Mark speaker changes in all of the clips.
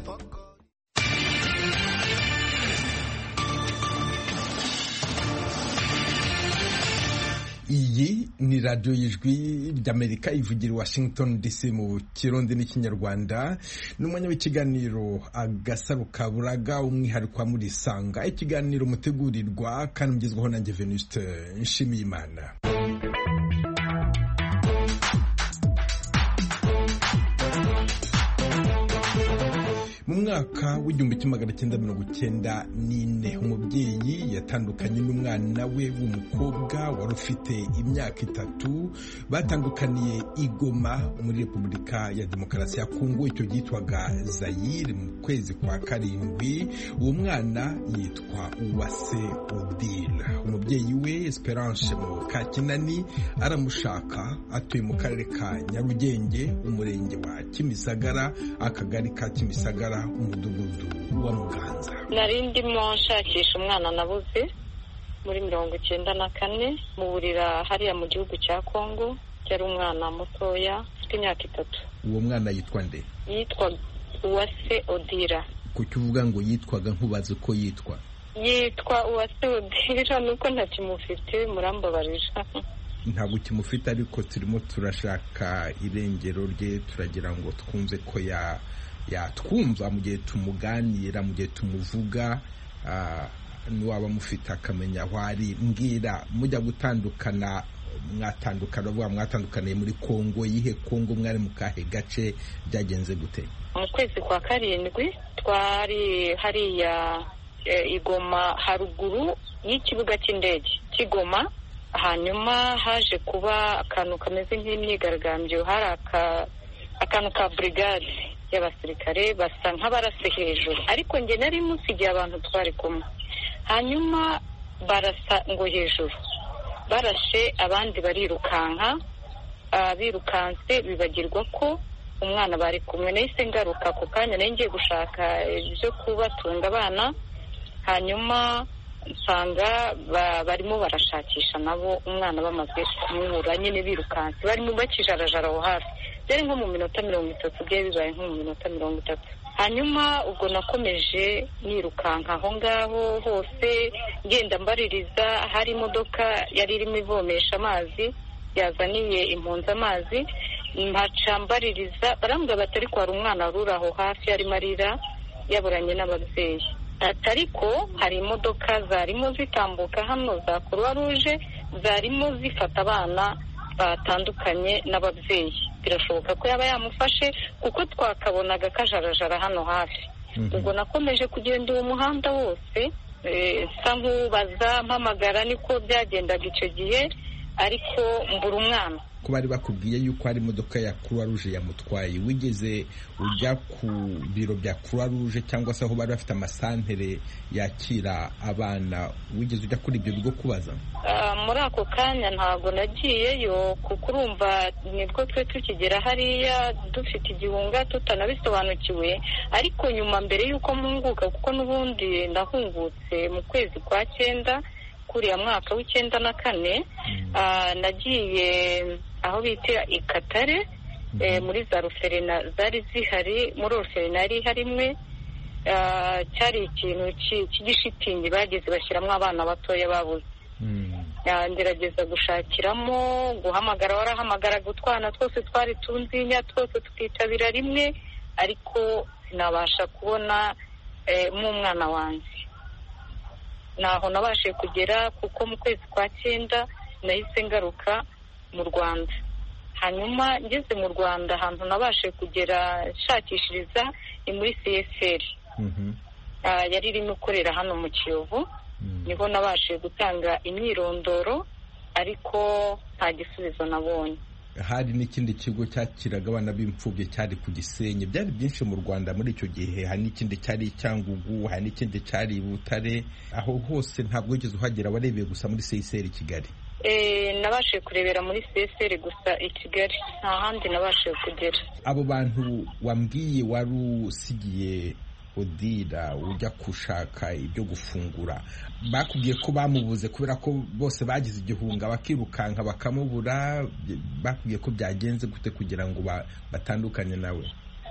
Speaker 1: iyi ni radiyo y'ijwi ry'Amerika ivugira i Washington DC mu Kirundi n'Ikinyarwanda. n'umwanya w'ikiganiro Agasaro Kaburaga, umwihariko wa Murisanga, ikiganiro mutegurirwa kandi mugezwaho nanjye Venuste Nshimiyimana. Mu mwaka w'1994 umubyeyi yatandukanye n'umwana we w'umukobwa wari ufite imyaka 3. Batandukaniye i Goma muri Repubulika ya Demokarasi ya Kongo, icyo gitwaga Zaire, mu kwezi kwa karindwi. Uwo mwana yitwa Uwase Odile. Umubyeyi we Esperance Mukakinani aramushaka, atuye mu karere ka Nyarugenge, umurenge wa Kimisagara, akagari ka Kimisagara, umudugudu wa Muganza.
Speaker 2: Nari ndimo nshakisha umwana nabuze muri 1994 mu burira hariya mu gihugu cya Kongo. Yari umwana mutoya ufite imyaka 3.
Speaker 1: Uwo mwana yitwa nde?
Speaker 2: Yitwa Uwase Odira.
Speaker 1: Kuki uvuga ngo yitwaga nkubaze uko yitwa?
Speaker 2: Yitwa Uwase Odira nuko ntakimufite, murambabarira.
Speaker 1: Ntabwo kimufite, ariko turimo turashaka irengero rye, turagira ngo twumve ko yatwumva mu gihe tumuganira, mu gihe tumuvuga, niwaba mufite akamenya aho ari. Mbwira, mujya gutandukana, mwatandukaniye muri Kongo. Yihe Kongo? Mwari mu kahe gace? Byagenze gute?
Speaker 2: Mu kwezi kwa karindwi twari hariya i Goma, haruguru y'ikibuga cy'indege cy'Igoma. Hanyuma haje kuba akantu kameze nk'imyigaragambyo. Hari akantu ka brigade y'abasirikare basa nk'abarase hejuru, ariko njye nari musigiye abantu twari kumwe. Hanyuma barasa ngo hejuru, barashe, abandi barirukanka. Birukanse bibagirwa ko umwana bari kumwe. Nahise ngaruka ku kanya, nari ngiye gushaka ibyo kubatunga abana. Hanyuma nsanga barimo barashakisha nabo umwana, bamaze kumubura nyine birukanse, barimo bakijarajara aho hafi. Byari nko mu minota 30, byari bibaye nko mu minota 30. Hanyuma ubwo nakomeje nirukanka aho ngaho hose, ngenda mbaririza. Hari imodoka yari irimo ivomesha amazi, yazaniye impunzi amazi, mpaca mbaririza. Barambwira bati ariko hari umwana ruri aho hafi arimo arira, yaburanye n'ababyeyi. Ariko hari imodoka zarimo zitambuka hano za Croix Rouge, zarimo zifata abana batandukanye n'ababyeyi. Birashoboka ko yaba yamufashe kuko twakabonaga kajarajara hano hafi. Ubwo nakomeje kugenda uwo muhanda wose, nsa nk'ubaza, mpamagara, niko byagendaga icyo gihe, ariko mbura umwana.
Speaker 1: Ko bari bakubwiye yuko hari imodoka ya Croix Rouge yamutwaye, wigeze ujya ku biro bya Croix Rouge cyangwa se aho bari bafite amasantere yakira abana? Wigeze ujya kuri ibyo bigo kubaza?
Speaker 2: Muri ako kanya ntabwo nagiyeyo, kuko urumva nibwo twe tukigera hariya dufite igihunga, tutanabisobanukiwe. Ariko nyuma, mbere y'uko mpunguka, kuko n'ubundi ndahungutse mu kwezi kwa 9 kuriya mwaka w'94, nagiye aho bita i Katare, muri za ruferina zari zihari. muri ruferina yari harimwe, cyari ikintu cy'igishitingi bageze bashyiramo abana batoya babuze. Ngerageza gushakiramo, guhamagara, warahamagaraga utwana twose twari tunzinya, twose tukitabira rimwe, ariko sinabasha kubona umwana wanjye. Naho nabashe kugera, kuko mu kwezi kwa 9 nahise ngaruka mu Rwanda. Hanyuma ngeze mu Rwanda, ahantu nabashe kugera nshakishiriza ni muri CSR. Yari irimo ikorera hano mu Kiyovu. Niho nabashe gutanga imyirondoro, ariko nta gisubizo nabonye.
Speaker 1: Hari n'ikindi kigo cyakiraga abana b'imfubyi cyari ku Gisenyi. Byari byinshi mu Rwanda muri icyo gihe. Hari n'ikindi cyari Cyangugu, hari n'ikindi cyari Butare. Aho hose ntabwo wigeze uhagera, warebeye gusa muri CSR Kigali?
Speaker 2: Nabashe kurebera muri CSR gusa i Kigali, nta handi nabashe kugera.
Speaker 1: Abo bantu wambwiye wari usigiye Odira ujya gushaka ibyo gufungura, bakubwiye ko bamubuze kubera ko bose bagize igihunga, bakirukanka bakamubura? Bakubwiye ko byagenze gute kugira ngo batandukanye nawe?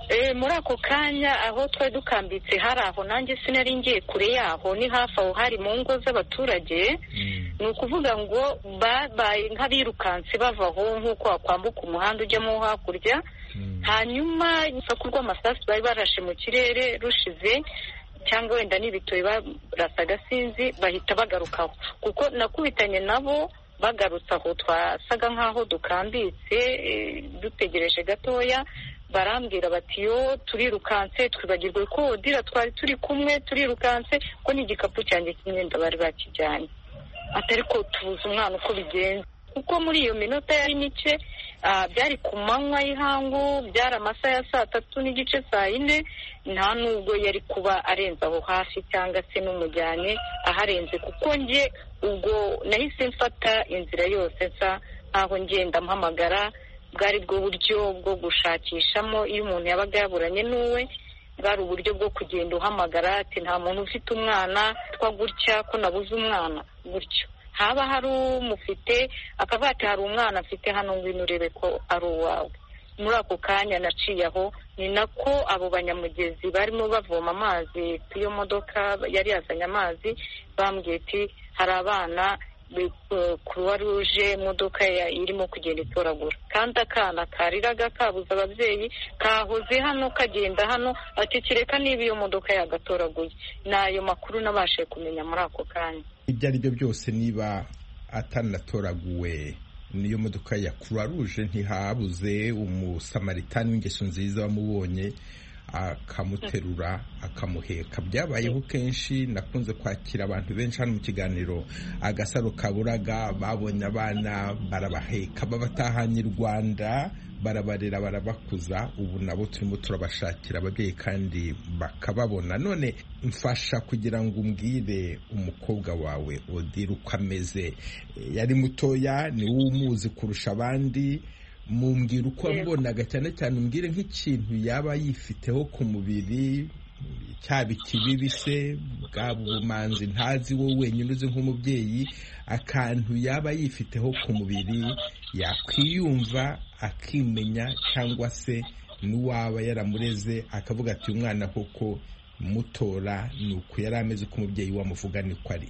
Speaker 2: muri ako kanya aho twari dukambitse hari aho nanjye sinari ngiye kure yaho, ni hafi aho hari mu ngo z'abaturage. Ni ukuvuga ngo babaye nk'abirukansi bava aho nk'uko wakwambuka umuhanda ujyamo hakurya. Hanyuma urusaku rw'amasasu bari barashe mu kirere rushize, cyangwa wenda n'ibitoyi barasaga sinzi, bahita bagarukaho kuko nakubitanye nabo bagarutse aho twasaga nk'aho dukambitse dutegereje gatoya. Barambwira bati yo turirukanse, twibagirwe ko Odira twari turi kumwe, turirukanse ko n'igikapu cyanjye cy'imyenda bari bakijyanye, atari ko tubuze umwana uko bigenze. Kuko muri iyo minota yari mike, byari ku manywa y'ihangu, byari amasaha ya 3:30 n'igice 4, nta nubwo yari kuba arenze aho hafi cyangwa se n'umujyanye aharenze, kuko njye ubwo nahise mfata inzira yose nsa nkaho ngenda mpamagara. Bwari bwo buryo bwo gushakishamo iyo umuntu yabaga yaburanye n'uwe, bwari uburyo bwo kugenda uhamagara ati nta muntu ufite umwana twa gutya ko nabuze umwana gutyo. Haba hari umufite akavuga ati hari umwana afite hano, ngwino urebe ko ari uwawe. Muri ako kanya naciye aho, ni nako abo banyamugezi barimo bavoma amazi ku iyo modoka yari yazanye amazi, bambwiye ati hari abana Croix Rouge imodoka irimo kugenda itoragura, kandi akana kariraga kabuze ababyeyi kahoze hano kagenda hano, ati kireka niba iyo modoka yagatoraguye. N'ayo makuru nabashije kumenya muri ako kanya.
Speaker 1: Ibyo ari byo byose, niba atanatoraguwe niyo modoka ya Croix Rouge, ntihabuze umusamaritani w'ingeso nziza wamubonye akamuterura akamuheka. Byabayeho kenshi, nakunze kwakira abantu benshi hano mu kiganiro Agasaro Kaburaga, babonye abana barabaheka babatahanye i Rwanda, barabarera barabakuza. Ubu nabo turimo turabashakira ababyeyi kandi bakababona. None mfasha kugira ngo umbwire umukobwa wawe Odira uko ameze. Yari mutoya, ni wowe umuzi kurusha abandi. Mumbwira uko ambonaga, cyane cyane umbwire nk'ikintu yaba yifiteho ku mubiri, cyaba ikibibi se, bwaba ubumanzi ntazi wowe wenyine uzi nk'umubyeyi, akantu yaba yifiteho ku mubiri yakwiyumva akimenya, cyangwa se n'uwaba yaramureze akavuga ati umwana koko mutora ni uku yari ameze, ko umubyeyi wamuvuga niko ari.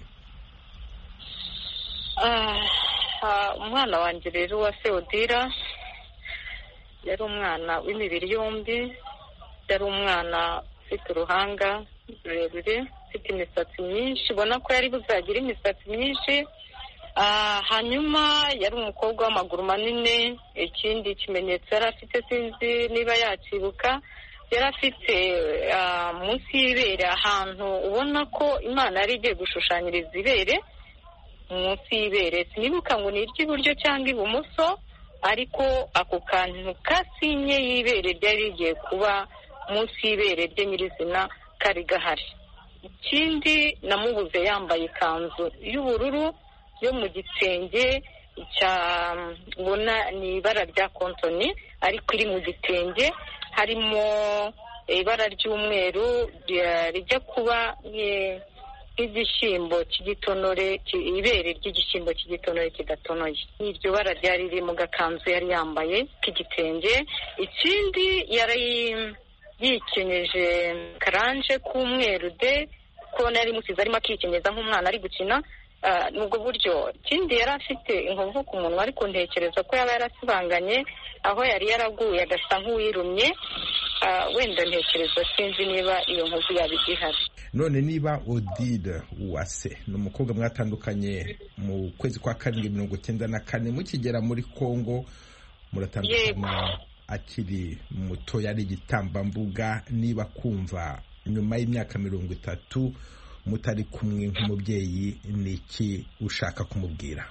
Speaker 2: Umwana wanjye rero wa Odira yari umwana w'imibiri yombi, yari umwana ufite uruhanga rurerure, ufite imisatsi myinshi, ubona ko yari buzagira imisatsi myinshi. Hanyuma yari umukobwa w'amaguru manini. Ikindi kimenyetso yari afite sinzi niba yakibuka, yari afite munsi y'ibere ahantu ubona ko Imana yari igiye gushushanyiriza ibere munsi y'ibere. Sinibuka ngo ni iry'iburyo cyangwa ibumoso, ariko ako kantu kasinye y'ibere ryari rigiye kuba munsi y'ibere rye nyirizina kari gahari. Ikindi namubuze yambaye ikanzu y'ubururu yo mu gitenge ubona ni ibara rya kontoni, ariko iri mu gitenge, harimo ibara ry'umweru rijya kuba nk'igishyimbo cy'igitonore, ibere ry'igishyimbo cy'igitonore kidatonoye. Iryo bara ryari riri mu gakanzu yari yambaye k'igitenge. Ikindi yari yikenyeje karanje k'umweru de, ko nari musize arimo akikenyeza nk'umwana ari gukina. Nubwo buryo. Ikindi yari afite inkovu ku munwa, ariko ntekereza ko yaba yarasibanganye aho yari yaraguye agasa nk'uwirumye. Wenda ntekereza, sinzi niba iyo nkovu yaba igihari.
Speaker 1: None niba Odile Uwase ni umukobwa mwatandukanye mu kwezi kwa 1994 mukigera muri Kongo, muratandukana akiri muto, yari igitambambuga. Niba kumva nyuma y'imyaka 30 mutari kumwe nk'umubyeyi, ni iki ushaka kumubwira?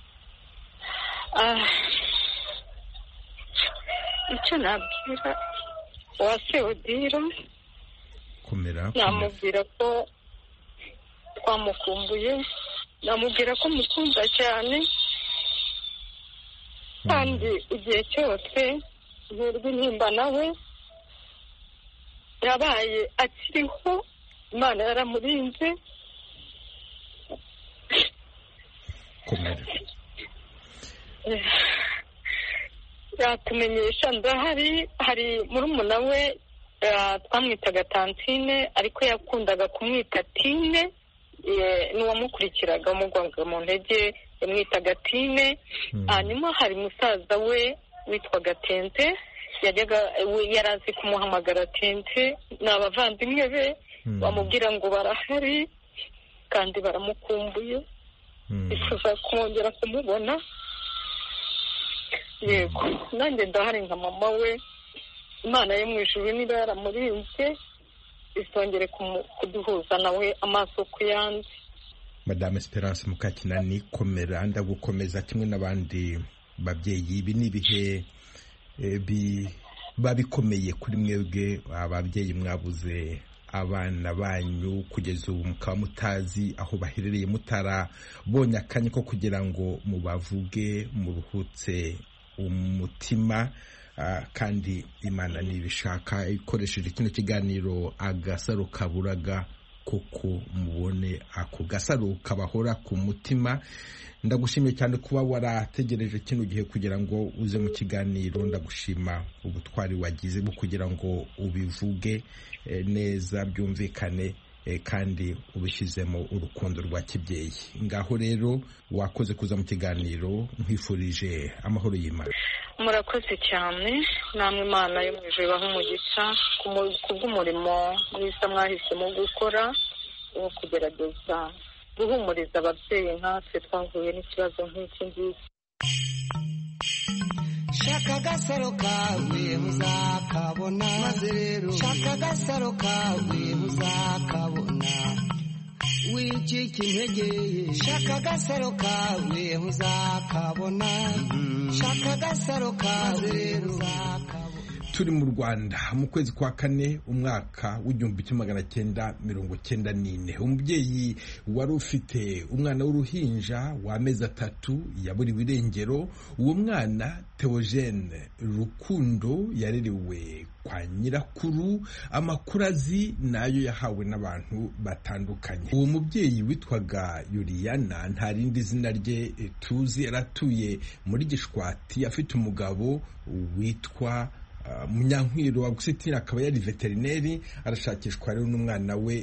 Speaker 2: Icyo nabwira Uwase Odile, namubwira ko twamukumbuye, namubwira ko mukunda cyane, kandi igihe cyose nterwa intimba nawe. Yabaye akiriho, Imana yaramurinze. Yatumenyesha ndahari, hari murumuna we twamwitaga Tantine ariko yakundaga kumwita Tine. N'uwamukurikiraga umugwaga mu ntege yamwitaga Tine. Hanyuma hari musaza we witwaga Tente, yarazi kumuhamagara Tente. Ni abavandimwe be bamubwira ngo barahari kandi baramukumbuye, bifuza kongera kumubona. Yego, nanjye ndahari nka mama we. Imana yo mu ijuru niba yaramurinze isongere kuduhuza nawe amaso ku yandi.
Speaker 1: Madame Esperance Mukakinani, komera, ndagukomeza kimwe n'abandi babyeyi. Ibi ni ibihe babikomeye kuri mwebwe ababyeyi mwabuze abana banyu kugeza ubu mukaba mutazi aho baherereye, mutarabonye akanya ko kugira ngo mubavuge muruhutse umutima. Kandi Imana nibishaka ikoresheje kino kiganiro agasaro kaburaga koko mubone ako gasaro kabahora ku mutima. Ndagushimiye cyane kuba warategereje kino gihe kugira ngo uze mu kiganiro. Ndagushima ubutwari wagize bwo kugira ngo ubivuge neza byumvikane kandi ubishyizemo urukundo rwa kibyeyi. Ngaho rero wakoze kuza mu kiganiro, nkwifurije amahoro y'Imana.
Speaker 2: Murakoze cyane, namwe Imana yo mu ijuru ibahe umugisha kubw'umurimo mwiza mwahisemo gukora wo kugerageza guhumuriza ababyeyi nkatwe twahuye n'ikibazo nk'iki ngiki.
Speaker 3: Shaka agasaro kawe muzakabona, maze rero shaka agasaro kawe muzakabona, wicika intege. Shaka agasaro kawe muzakabona, shaka agasaro kawe muzakabona.
Speaker 1: Turi mu Rwanda mu kwezi kwa kane umwaka w'1994, umubyeyi wari ufite umwana w'uruhinja w'amezi 3 yaburiwe irengero. Uwo mwana Theogene Rukundo yarerewe kwa nyirakuru. Amakuru azi nayo yahawe n'abantu batandukanye. Uwo mubyeyi witwaga Yuriyana, nta rindi zina rye tuzi, yaratuye muri Gishwati, afite umugabo witwa Munyankwiro wa Gusitira, akaba yari veterineri. Arashakishwa rero n'umwana we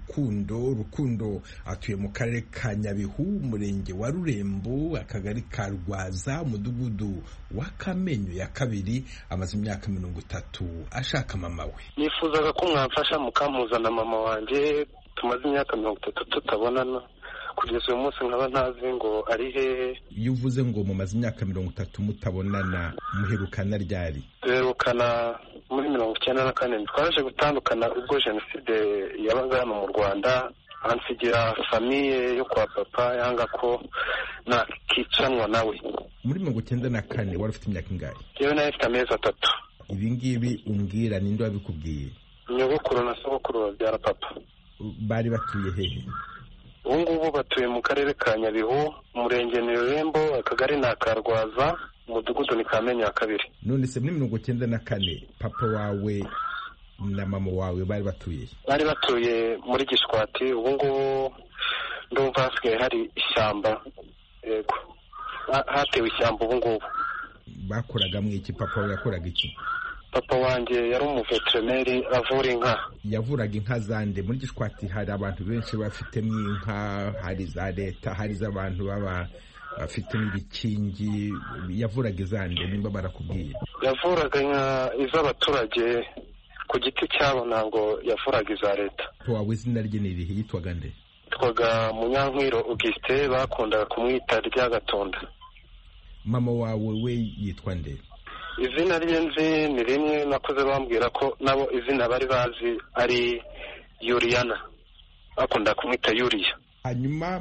Speaker 1: Rukundo atuye mu karere ka Nyabihu, umurenge wa Rurembo, akagari ka Rwaza, umudugudu wa Kamenyo ya kabiri. Amaze imyaka 30 ashaka mama we.
Speaker 4: Nifuzaga ko mwamfasha mukamuzana mama wanjye, tumaze imyaka 30 tutabonana. Kugeza uyu munsi nkaba ntazi ngo ari hehe.
Speaker 1: Iyo uvuze ngo mumaze imyaka 30 mutabonana, muherukana ryari?
Speaker 4: Duherukana muri 1994. Twaje gutandukana ubwo jenoside yabaga hano mu Rwanda. Ansigira famiye yo kwa papa yanga ko nakicanwa nawe.
Speaker 1: Muri 1994 wari ufite imyaka ingahe?
Speaker 4: Yewe nayo mfite amezi 3.
Speaker 1: Ibi ngibi umbwira ninde wabikubwiye?
Speaker 4: Nyogokuru na sogokuru babyara papa.
Speaker 1: Bari batuye hehe?
Speaker 4: Ubu ngubu batuye mu karere ka Nyabihu, umurenge ni Rurembo, akagari ni Akarwaza, umudugudu ni Kamenyo ya kabiri.
Speaker 1: None se muri 1994 papa wawe na mama wawe bari batuye?
Speaker 4: Bari batuye muri Gishwati. Ubu ngubu ndumva hasigaye hari ishyamba. Yego, hatewe ishyamba ubu ngubu.
Speaker 1: Bakoraga mwiki? Papa wawe yakoraga iki?
Speaker 4: Papa wanjye yari umuveterineri avura inka.
Speaker 1: Yavuraga inka zande? Muri Gishwati hari abantu benshi bafitemo inka, hari za leta, hari z'abantu baba bafite n'ibikingi. Yavuraga izande nimba barakubwiye?
Speaker 4: Yavuraga inka iz'abaturage ku giti cyabo, ntabwo yavuraga iza leta.
Speaker 1: Papa wawe izina rye ni irihe? Yitwaga nde?
Speaker 4: Yitwaga Munyankwiro Augustin, bakundaga kumwita Ryagatonda.
Speaker 1: Mama wawe we yitwa nde?
Speaker 4: Izina rye nzi ni rimwe, nakoze bambwira ko nabo izina bari bazi ari Yuriyana, bakunda kumwita Yuriya.
Speaker 1: Hanyuma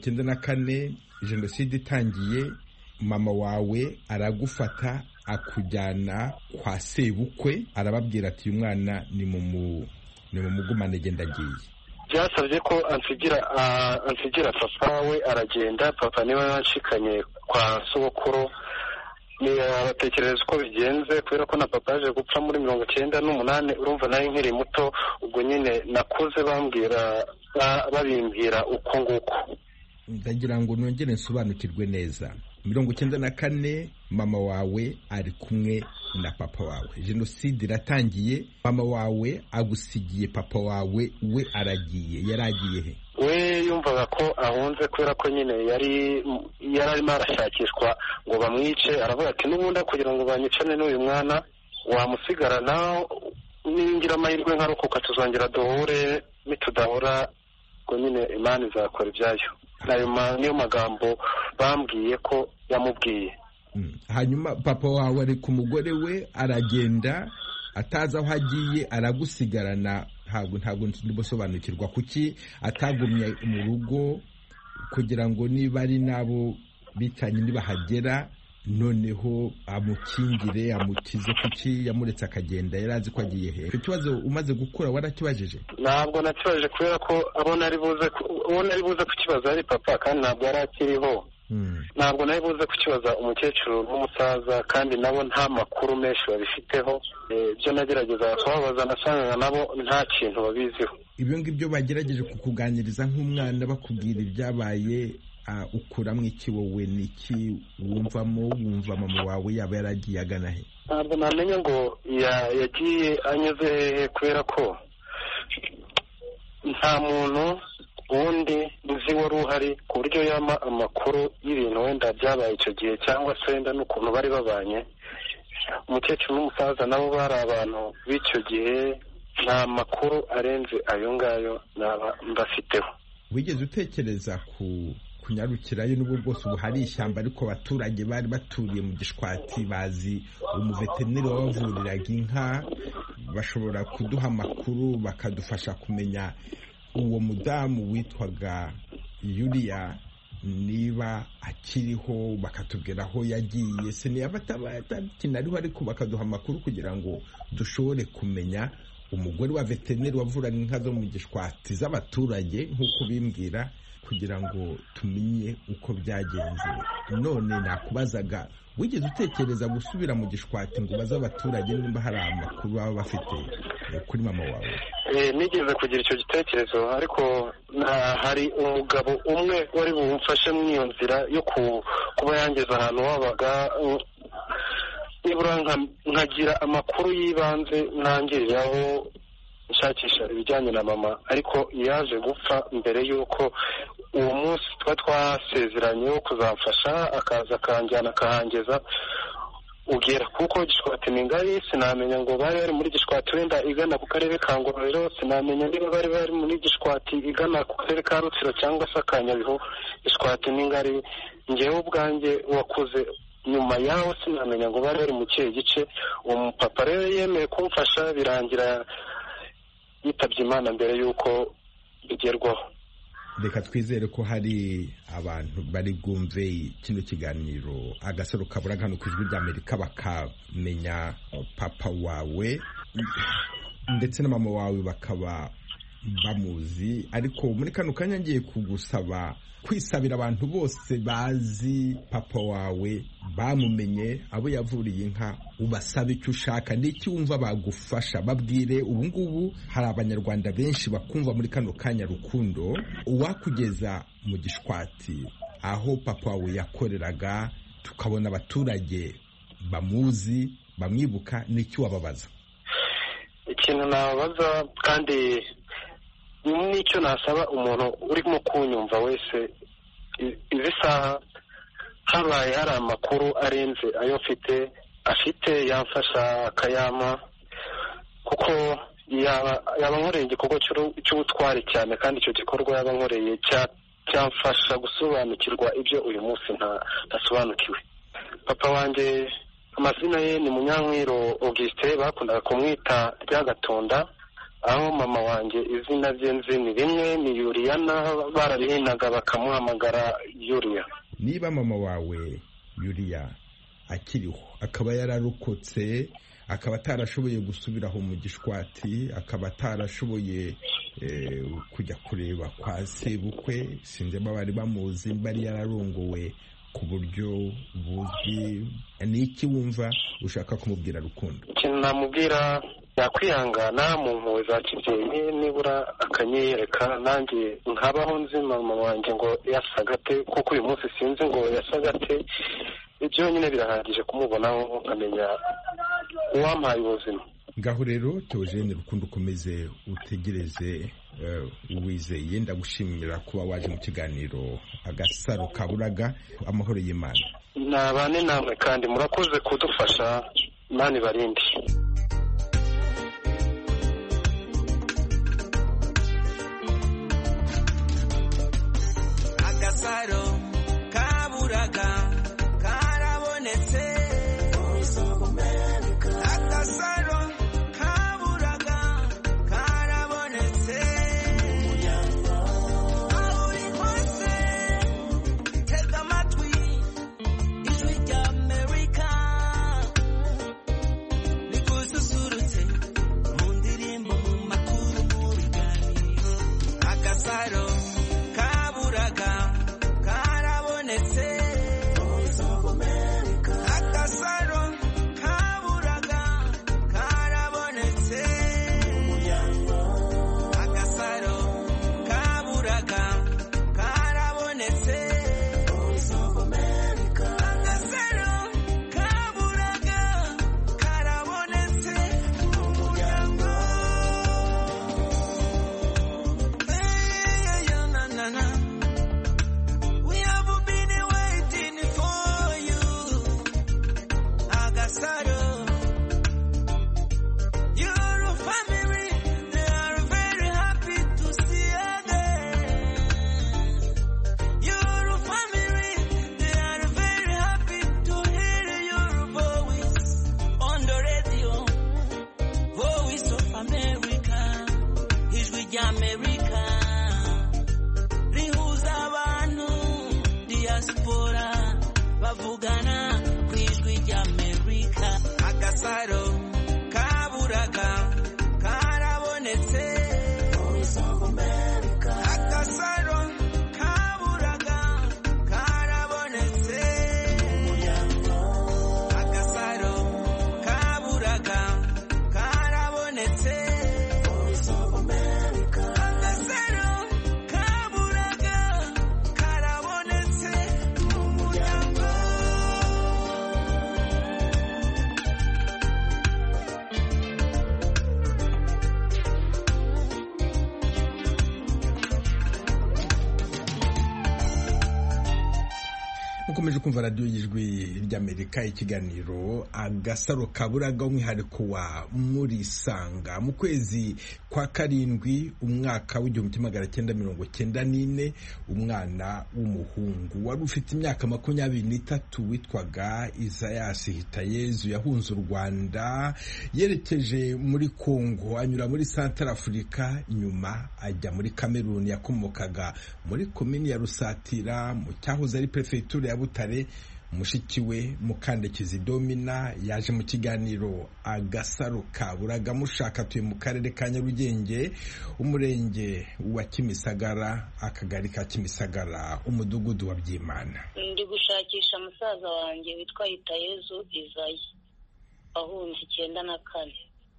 Speaker 1: 1994 jenoside itangiye, mama wawe aragufata akujyana kwa sebukwe, arababwira ati uyu mwana ni mumugumane, genda agiye.
Speaker 4: Byasabye ko ansigira papa we aragenda. Papa niwe yanshikanye kwa sogokuru. Batekereza uko bigenze, kubera ko na papa yaje gupfa muri 1998. Urumva nayo nkiri muto, ubwo nyine nakuze babimbwira uko nguko.
Speaker 1: Ndagira ngo nongere nsobanukirwe neza. 1994 mama wawe ari kumwe na papa wawe. Jenoside iratangiye, mama wawe agusigiye papa wawe, we aragiye. Yaragiye he?
Speaker 4: We yumvaga ko ahunze kubera ko nyine yari arimo arashakishwa ngo bamwice. Aravuga ati n'ubundi kugira ngo banyicane n'uyu mwana wamusigarana, ningira amahirwe nkarokoka tuzongera duhure, nitudahura ngo nyine Imana izakora ibyayo. Niyo magambo bambwiye ko yamubwiye.
Speaker 1: Hanyuma papa wawe ari ku mugore we, aragenda atazi aho agiye, aragusigarana. Ntabwo ndibusobanukirwa kuki atagumye mu rugo kugira ngo niba ari nabo bitanye nibahagera noneho amukingire, amukize. Kuki yamuretse akagenda? Yarazi ko agiye he? Icyo kibazo umaze gukura warakibajije?
Speaker 4: Ntabwo nakibaje kubera ko abona ari buze kukibaza ari papa, kandi ntabwo yari akiriho. Ntabwo nari buze kukibaza umukecuru n'umusaza, kandi nabo nta makuru menshi babifiteho. Ibyo nagerageza kubabaza nasangaga nabo nta kintu babiziho.
Speaker 1: Ibyo ngibyo bagerageje kukuganiriza nk'umwana bakubwira ibyabaye, ukuramo iki wowe? Niki wumvamo? Wumva mama wawe yaba yaragiye agana he?
Speaker 4: Ntabwo namenya ngo yagiye anyuze hehe, kubera ko nta muntu ubundi nzi wari uhari ku buryo yama amakuru y'ibintu wenda byabaye icyo gihe, cyangwa se wenda n'ukuntu bari babanye. Umukecuru n'umusaza nabo bari abantu b'icyo gihe, nta makuru arenze ayo ngayo mbafiteho.
Speaker 1: Wigeze utekereza kunyarukirayo? N'ubwo bwose ubu hari ishyamba, ariko abaturage bari baturiye mu Gishwati bazi umuveterineri wabavuriraga inka, bashobora kuduha amakuru bakadufasha kumenya uwo mudamu witwaga Yulia niba akiriho, bakatubwira aho yagiye. Se niba atakinariho ariko bakaduha amakuru kugira ngo dushobore kumenya umugore wa veterineri wavuraga inka zo mu Gishwati z'abaturage nk'uko bimbwira, kugira ngo tumenye uko byagenze. None nakubazaga, wigeze utekereza gusubira mu Gishwati ngo baze abaturage nimba hari amakuru baba bafite kuri mama wawe?
Speaker 4: Nigeze kugira icyo gitekerezo, ariko hari umugabo umwe wari bumfashe mu iyo nzira yo kuba yangeza ahantu wabaga, nibura nkagira amakuru y'ibanze ntangiriraho nshakisha ibijyanye na mama. Ariko yaje gupfa mbere y'uko uwo munsi twasezeranye wo kuzamfasha, akaza akanjyana akahangeza ugera, kuko Gishwati ni ngari. Sinamenya ngo bari muri Gishwati wenda igana ku karere ka Ngororero, sinamenya niba bari muri Gishwati igana ku karere ka Rutsiro cyangwa se ka Nyabihu. Gishwati ni ngari. Njyewe ubwanjye wakuze nyuma yaho, sinamenya ngo bari mu kihe gice. Uwo mupapa rero yemeye kumfasha, birangira yitabye Imana mbere y'uko bigerwaho.
Speaker 1: Reka twizere ko hari abantu bari bwumve kino kiganiro Agasaro Kabura hano ku Ijwi ry'Amerika bakamenya papa wawe ndetse na mama wawe bakaba bamuzi. Ariko muri kano kanya ngiye kugusaba kwisabira abantu bose bazi papa wawe, bamumenye, abo yavuriye inka, ubasabe icyo ushaka, n'iki wumva bagufasha. Babwire ubu ngubu hari abanyarwanda benshi bakumva muri kano kanya Rukundo, uwakugeza mu Gishwati aho papa wawe yakoreraga, tukabona abaturage bamuzi bamwibuka, n'iki wababaza?
Speaker 4: Ikintu nababaza kandi n'icyo nasaba umuntu urimo kunyumva wese, izi saha habaye hari amakuru arenze ayo afite yamfasha akayama, kuko yaba nkoreye igikorwa cy'ubutwari cyane, kandi icyo gikorwa yaba nkoreye cyamfasha gusobanukirwa ibyo uyu munsi ntasobanukiwe. Papa wanjye amazina ye ni Munyankwiro Augustin, bakundaga kumwita Ryagatonda. Aho mama wanjye izina rye nzi ni rimwe, ni Yuriyana, bararihinaga bakamuhamagara Yulia.
Speaker 1: Niba mama wawe Yulia akiriho, akaba yararokotse, akaba atarashoboye gusubiraho mu Gishwati, akaba atarashoboye kujya kureba kwa sebukwe, sinzi bari bamuzi, bari yararongowe ku buryo buzwi, n'iki wumva ushaka kumubwira Rukundo?
Speaker 4: Ikintu namubwira, yakwihangana mu mpuhwe za kibyeyi, nibura akanyereka nanjye nkabaho nzi mama wanjye ngo yasagate, kuko uyu munsi sinzi ngo yasagate. Ibyo nyine birahagije kumubonaho nkamenya uwampaye ubuzima.
Speaker 1: Ngaho rero Theogene Rukundo ukomeze utegereze wizeye. Ndagushimira kuba waje mu kiganiro Agasaro Kaburaga. Amahoro y'Imana
Speaker 4: nabane namwe kandi murakoze kudufasha. Imana ibarinde.
Speaker 3: Agasaro Kaburaga karabonetse. Agasaro Kaburaga karabonetse. Aho uri hose tega amatwi ijwi ry'Amerika rigususurutse mu ndirimbo, mu makuru, mu biganiro. Agasaro Kaburaga karabonetse. Agasaro Kaburaga karabonetse. Agasaro Kaburaga karabonetse. Agasaro Kaburaga karabonetse mu muryango. We have been waiting for you, Agasaro. Your family, they are very happy to see you again. Your family, they are very happy to hear your voice on the radio. Voice of America, ijwi ry'Amerika rihuza abantu diaspora bavugana ku ijwi ry'Amerika. Agasaro Kaburaga karabonetse. Agasaro Kaburaga karabonetse. Agasaro Kaburaga karabonetse. Agasaro Kaburaga karabonetse mu muryango.
Speaker 1: mukomeje kumva radio y'ijwi ry'Amerika, ikiganiro Agasaro Kaburaga, umwihariko wa Murisanga. Mu kwezi kwa karindwi umwaka w'1994 umwana w'umuhungu wari ufite imyaka 23 witwaga Isaias Hitayezu yahunze u Rwanda yerekeje muri Kongo, anyura muri Central Africa, nyuma ajya muri Cameroon. Yakomokaga muri komini ya Rusatira mu cyahoze ari prefecture ya Butare. Mushiki we Mukandekezi Domina yaje mu kiganiro Agasaro Kaburaga mushaka. Tuye mu karere ka Nyarugenge, umurenge wa Kimisagara, akagari ka Kimisagara, umudugudu wa Byimana.
Speaker 2: Ndi gushakisha musaza wanjye witwa Hitayezu Isaias, ahunze 94.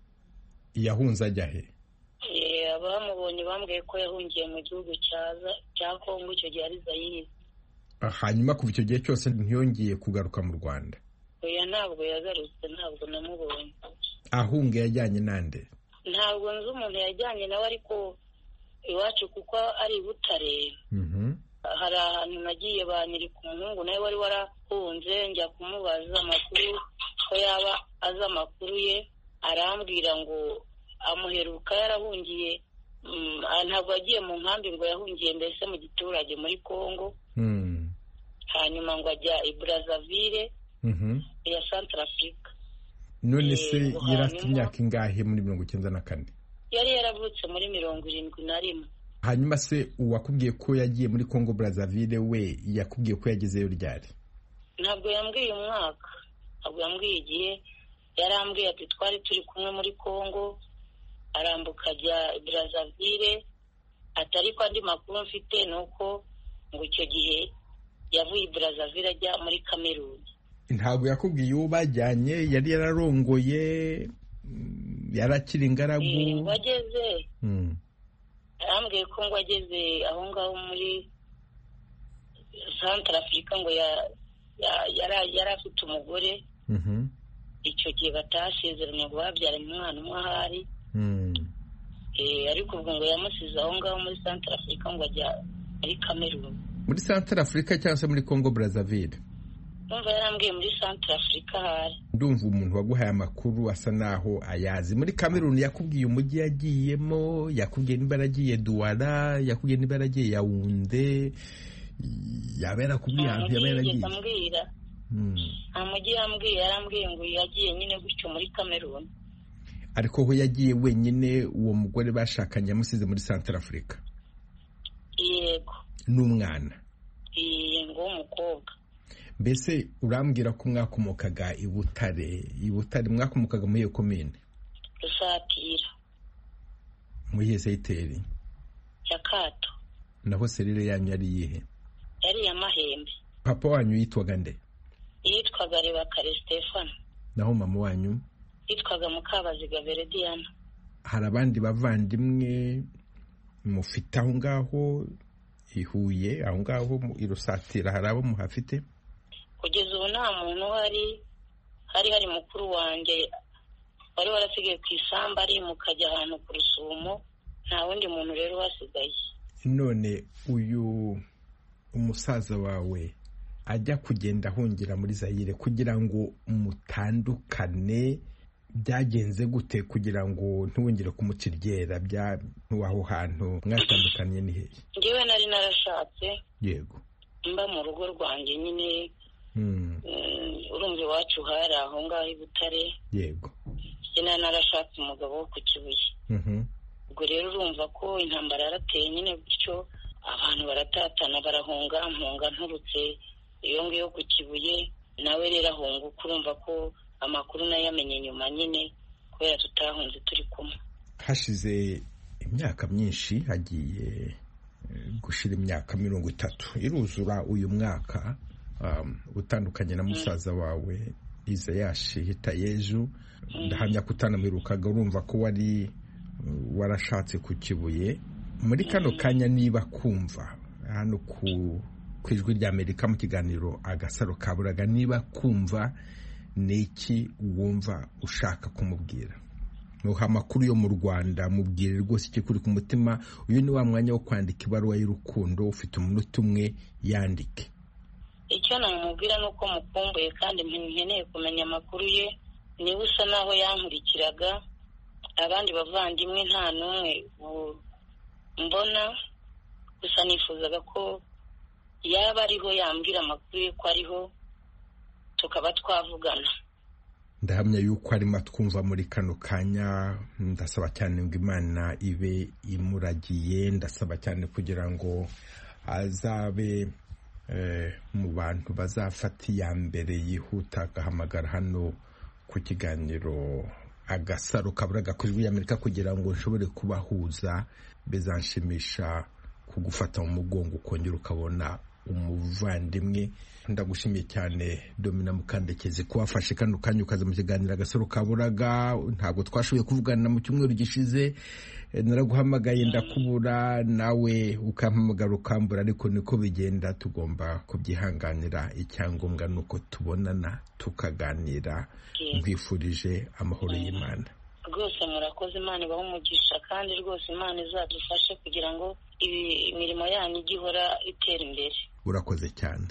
Speaker 1: Yahunze ajya he?
Speaker 2: Abamubonye bambwiye ko yahungiye mu gihugu cya Kongo, icyo gihe ari Zaire.
Speaker 1: Hanyuma kuva icyo gihe cyose ntiyongeye kugaruka mu Rwanda?
Speaker 2: Oya, ntabwo yagarutse, ntabwo namubonye.
Speaker 1: Ahunga yajyanye nande?
Speaker 2: Ntabwo nzi umuntu yajyanye nawe, ariko iwacu kuko ari Butare. Hari ahantu nagiye baniri ku muhungu nawe wari warahunze, njya kumubaza amakuru ko yaba azi amakuru ye. Arambwira ngo amuheruka yarahungiye, ntabwo agiye mu nkambi, ngo yahungiye mbese mu giturage muri Kongo. Hanyuma ngo ajya i Brazzaville ya Central Africa.
Speaker 1: None se yari afite imyaka ingahe muri 1994?
Speaker 2: Yari yaravutse muri 71.
Speaker 1: Hanyuma se uwakubwiye ko yagiye muri Congo Brazzaville we yakubwiye ko yagezeyo ryari?
Speaker 2: Ntabwo yambwiye umwaka, ntabwo yambwiye igihe. Yarambwiye ati twari turi kumwe muri Kongo, arambuka ajya i Brazzaville. Atari ko andi makuru mfite nuko ngo icyo gihe yavuye i Brazzaville ajya muri Cameroon.
Speaker 1: Ntabwo yakubwiye uwo bajyanye? Yari yararongoye, yarakiri ingaragu?
Speaker 2: Wageze arambwiye ko ngo ageze aho ngaho muri Central Africa, ngo yari afite umugore.
Speaker 5: icyo gihe batasezeranye ngo babyaranye umwana umwe ahari. Ariko ubwo ngo yamusize aho ngaho muri Central Africa ngo ajya muri Cameroon.
Speaker 1: Muri Central Africa cyangwa se muri Congo Brazzaville?
Speaker 5: Numva yarambwiye muri Central Africa ahari.
Speaker 1: Ndumva umuntu waguhaye amakuru asa naho ayazi. Muri Cameroon yakubwiye umujyi yagiyemo, yakubwiye niba yaragiye Douala, yakubwiye niba yaragiye Yaounde, yaba yarakubwiye ahantu yaba yaragiye?
Speaker 5: Nta mujyi yambwiye, yarambwiye ngo yagiye nyine gutyo muri Cameroon.
Speaker 1: Ariko ho yagiye wenyine, uwo mugore bashakanye yamusize muri Central Africa?
Speaker 5: Yego.
Speaker 1: N'umwana?
Speaker 5: Ngo umukobwa.
Speaker 1: Mbese urambwira ko mwakomokaga i Butare. I Butare mwakomokaga muri iyo komine?
Speaker 5: Rusatira.
Speaker 1: Muri iyo seyiteri?
Speaker 5: Ya Kato.
Speaker 1: Naho serire yanyu yari iyihe?
Speaker 5: Yari ya Mahembe.
Speaker 1: Papa wanyu yitwaga nde?
Speaker 5: Yitwaga Rebakare Stefano.
Speaker 1: Naho mama wanyu?
Speaker 5: Yitwaga Mukabaziga Verediana.
Speaker 1: Hari abandi bavandimwe mufite aho ngaho i Huye, aho ngaho i Rusatira, hari abo muhafite?
Speaker 5: Kugeza ubu nta muntu hari mukuru wanjye wari warasigaye ku isamba ari mukajya ahantu ku Rusumo, nta wundi muntu rero wasigaye.
Speaker 1: None uyu umusaza wawe ajya kugenda ahungira muri Zaire kugira ngo mutandukane, byagenze gute kugira ngo ntiwongere kumuciryera aho hantu mwatandukanye ni hehe?
Speaker 5: Ngewe nari narashatse.
Speaker 1: Yego.
Speaker 5: Mba mu rugo rwanjye nyine. Urumva iwacu hari aho ngaho i Butare.
Speaker 1: Yego.
Speaker 5: Nari narashatse umugabo wo ku Kibuye. Ubwo rero urumva ko intambara yarateye nyine bityo abantu baratatana barahunga, mpunga nturutse iyo ngiyo ku Kibuye, nawe rero ahunga. Urumva ko amakuru nayo yamenye nyuma nyine kubera tutahunze turi kumwe.
Speaker 1: Hashize imyaka myinshi, hagiye gushira imyaka 30 iruzura uyu mwaka, utandukanye na musaza wawe Izayashi Hitayezu. Ndahamya kutanamirukaga, urumva ko warashatse ku Kibuye. Muri kano kanya niba kumva hano ku Ijwi ry'Amerika mu kiganiro Agasaro Kaburaga, niba kumva niki wumva ushaka kumubwira? Nuha amakuru yo mu Rwanda, mubwire rwose ikikuri ku mutima. Uyu ni wa mwanya wo kwandika ibaruwa y'urukundo, ufite umunota umwe, yandike.
Speaker 5: Icyo namubwira nuko mukumbuye kandi nkeneye kumenya amakuru ye. Niba usa naho yankurikiraga, abandi bavandimwe nta n'umwe mbona, gusa nifuzaga ko yaba ariho yambwira amakuru ye ko ariho, tukaba twavugana.
Speaker 1: Ndahamya yuko arimo twumva muri kano kanya. Ndasaba cyane ngo Imana ibe imuragiye, ndasaba cyane kugira ngo azabe mu bantu bazafata iya mbere yihuta agahamagara hano ku kiganiro Agasaro Kaburaga ku Ijwi ry'Amerika kugira ngo nshobore kubahuza. Bizanshimisha kugufata mu mugongo ukongera ukabona umuvandimwe. Ndagushimiye cyane Domina Mukandekezi ko wafashe kano kanya ukaza mu kiganiro Agasaro Kaburaga. Ntabwo twashoboye kuvugana mu cyumweru gishize, naraguhamagaye ndakubura, nawe ukampamagara ukambura, ariko niko bigenda, tugomba kubyihanganira. Icyangombwa nuko tubonana tukaganira. Nkwifurije amahoro y'Imana.
Speaker 5: Rwose murakoze, Imana ibahe umugisha, kandi rwose Imana izadufashe kugira ngo imirimo yanyu igihora itera imbere.
Speaker 1: Urakoze cyane.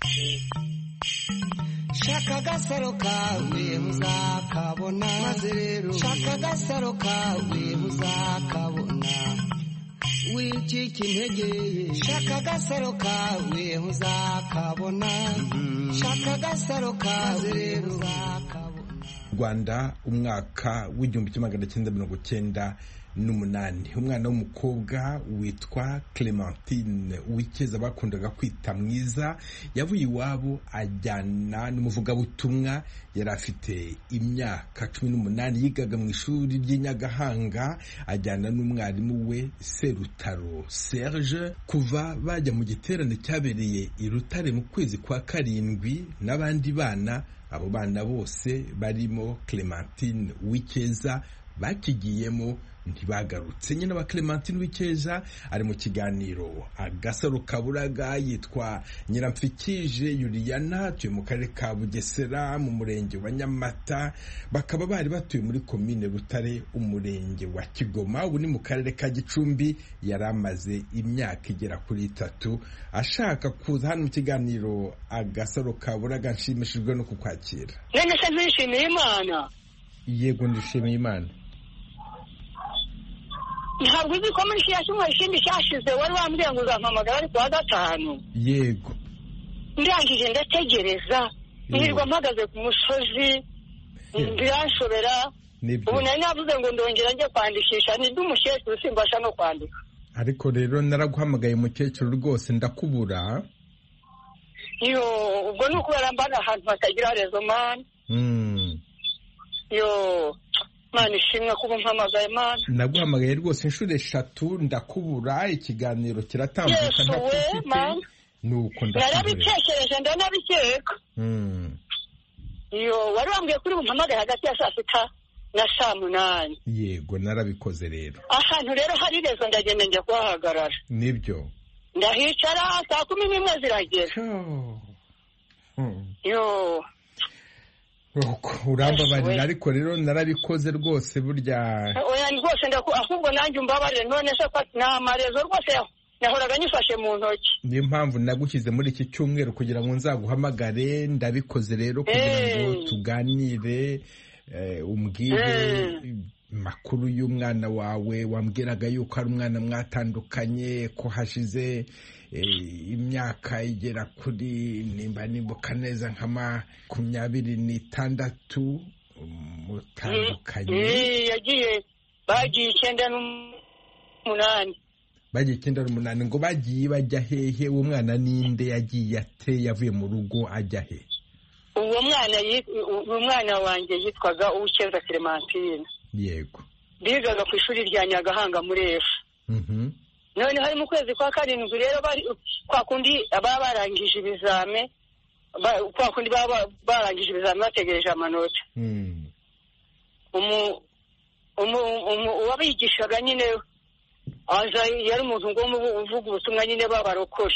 Speaker 3: Shaka agasaro kawe muzakabona, maze rero shaka agasaro kawe muzakabona, wicika intege. Shaka agasaro kawe muzakabona, shaka agasaro kawe muzakabona.
Speaker 1: Rwanda, umwaka w'1998, umwana w'umukobwa witwa Clementine Uwikeza bakundaga kwita Mwiza yavuye iwabo ajyana n'umuvugabutumwa. Yari afite imyaka 18, yigaga mu ishuri ry'Inyagahanga, ajyana n'umwarimu we Serutaro Serge. Kuva bajya mu giterane cyabereye i Rutare mu kwezi kwa karindwi n'abandi bana, abo bana bose barimo Clementine Uwikeza bakigiyemo ntibagarutse. nyine wa Clementine Uwikeza ari mu kiganiro Agasaro Kaburaga, yitwa Nyiramfikije Juliana, tuye mu karere ka Bugesera mu murenge wa Nyamata, bakaba bari batuye muri komine Rutare umurenge wa Kigoma, ubu ni mu karere ka Gicumbi. yari amaze imyaka igera kuri 3 ashaka kuza hano mu kiganiro Agasaro Kaburaga. Nshimishijwe no kukwakira.
Speaker 6: none se ntishimiye Imana?
Speaker 1: Yego ndishimiye Imana.
Speaker 6: ntabwo uzi ko muri kiriya cyumweru ikindi cyashize wari wambwiye ngo uzampamagara ari kuwa gatanu.
Speaker 1: Yego.
Speaker 6: ndangije ndategereza nirwa mpagaze ku musozi biranshobera. ubu nari navuze ngo ndongera njye kwandikisha, ni umukecuru simbasha no kwandika.
Speaker 1: ariko rero naraguhamagaye mukecuru rwose ndakubura.
Speaker 6: yo ubwo ni ukubera mbana ahantu hatagira rezo mani. yo Mana ishimwe kuba mpamagaye Mana.
Speaker 1: Naguhamagaye rwose inshuro 3 ndakubura, ikiganiro kiratambuka
Speaker 6: ndakufite.
Speaker 1: Nuko
Speaker 6: narabitekereje ndanabikeka. Yo wari wambwiye kuri bumpamagaye hagati ya 6 na 8.
Speaker 1: Yego narabikoze rero.
Speaker 6: Ahantu rero hari rezo ndagenda njya kuhahagarara.
Speaker 1: Nibyo.
Speaker 6: Ndahicara 11 ziragera. Yo
Speaker 1: urambabarira ariko rero narabikoze rwose burya.
Speaker 6: oya rwose ahubwo nanjye umbabarire, none se ko namarezo rwose nahoraga nyifashe mu ntoki.
Speaker 1: Niyo mpamvu nagushyize muri iki cyumweru kugira ngo nzaguhamagare. Ndabikoze rero kugira ngo tuganire, umbwire makuru y'umwana wawe. wambwiraga yuko ari umwana mwatandukanye, ko hashize imyaka igera kuri nimba nibuka neza nka 26 mutandukanye.
Speaker 6: yagiye bagiye 9
Speaker 1: bagiye 9 ngo bagiye bajya hehe? uwo mwana ninde? yagiye ate? yavuye mu rugo ajya he?
Speaker 6: uwo mwana wanjye yitwaga Uwikeza Clementine.
Speaker 1: Yego.
Speaker 6: bigaga ku ishuri rya Nyagahanga muri Efa. none hari mu kwezi kwa 7 rero bari kwa kundi baba barangije ibizame, kwa kundi baba barangije ibizame bategereje amanota. uwabigishaga nyine aza yari umuntu ngo uvuga ubutumwa nyine babarokore.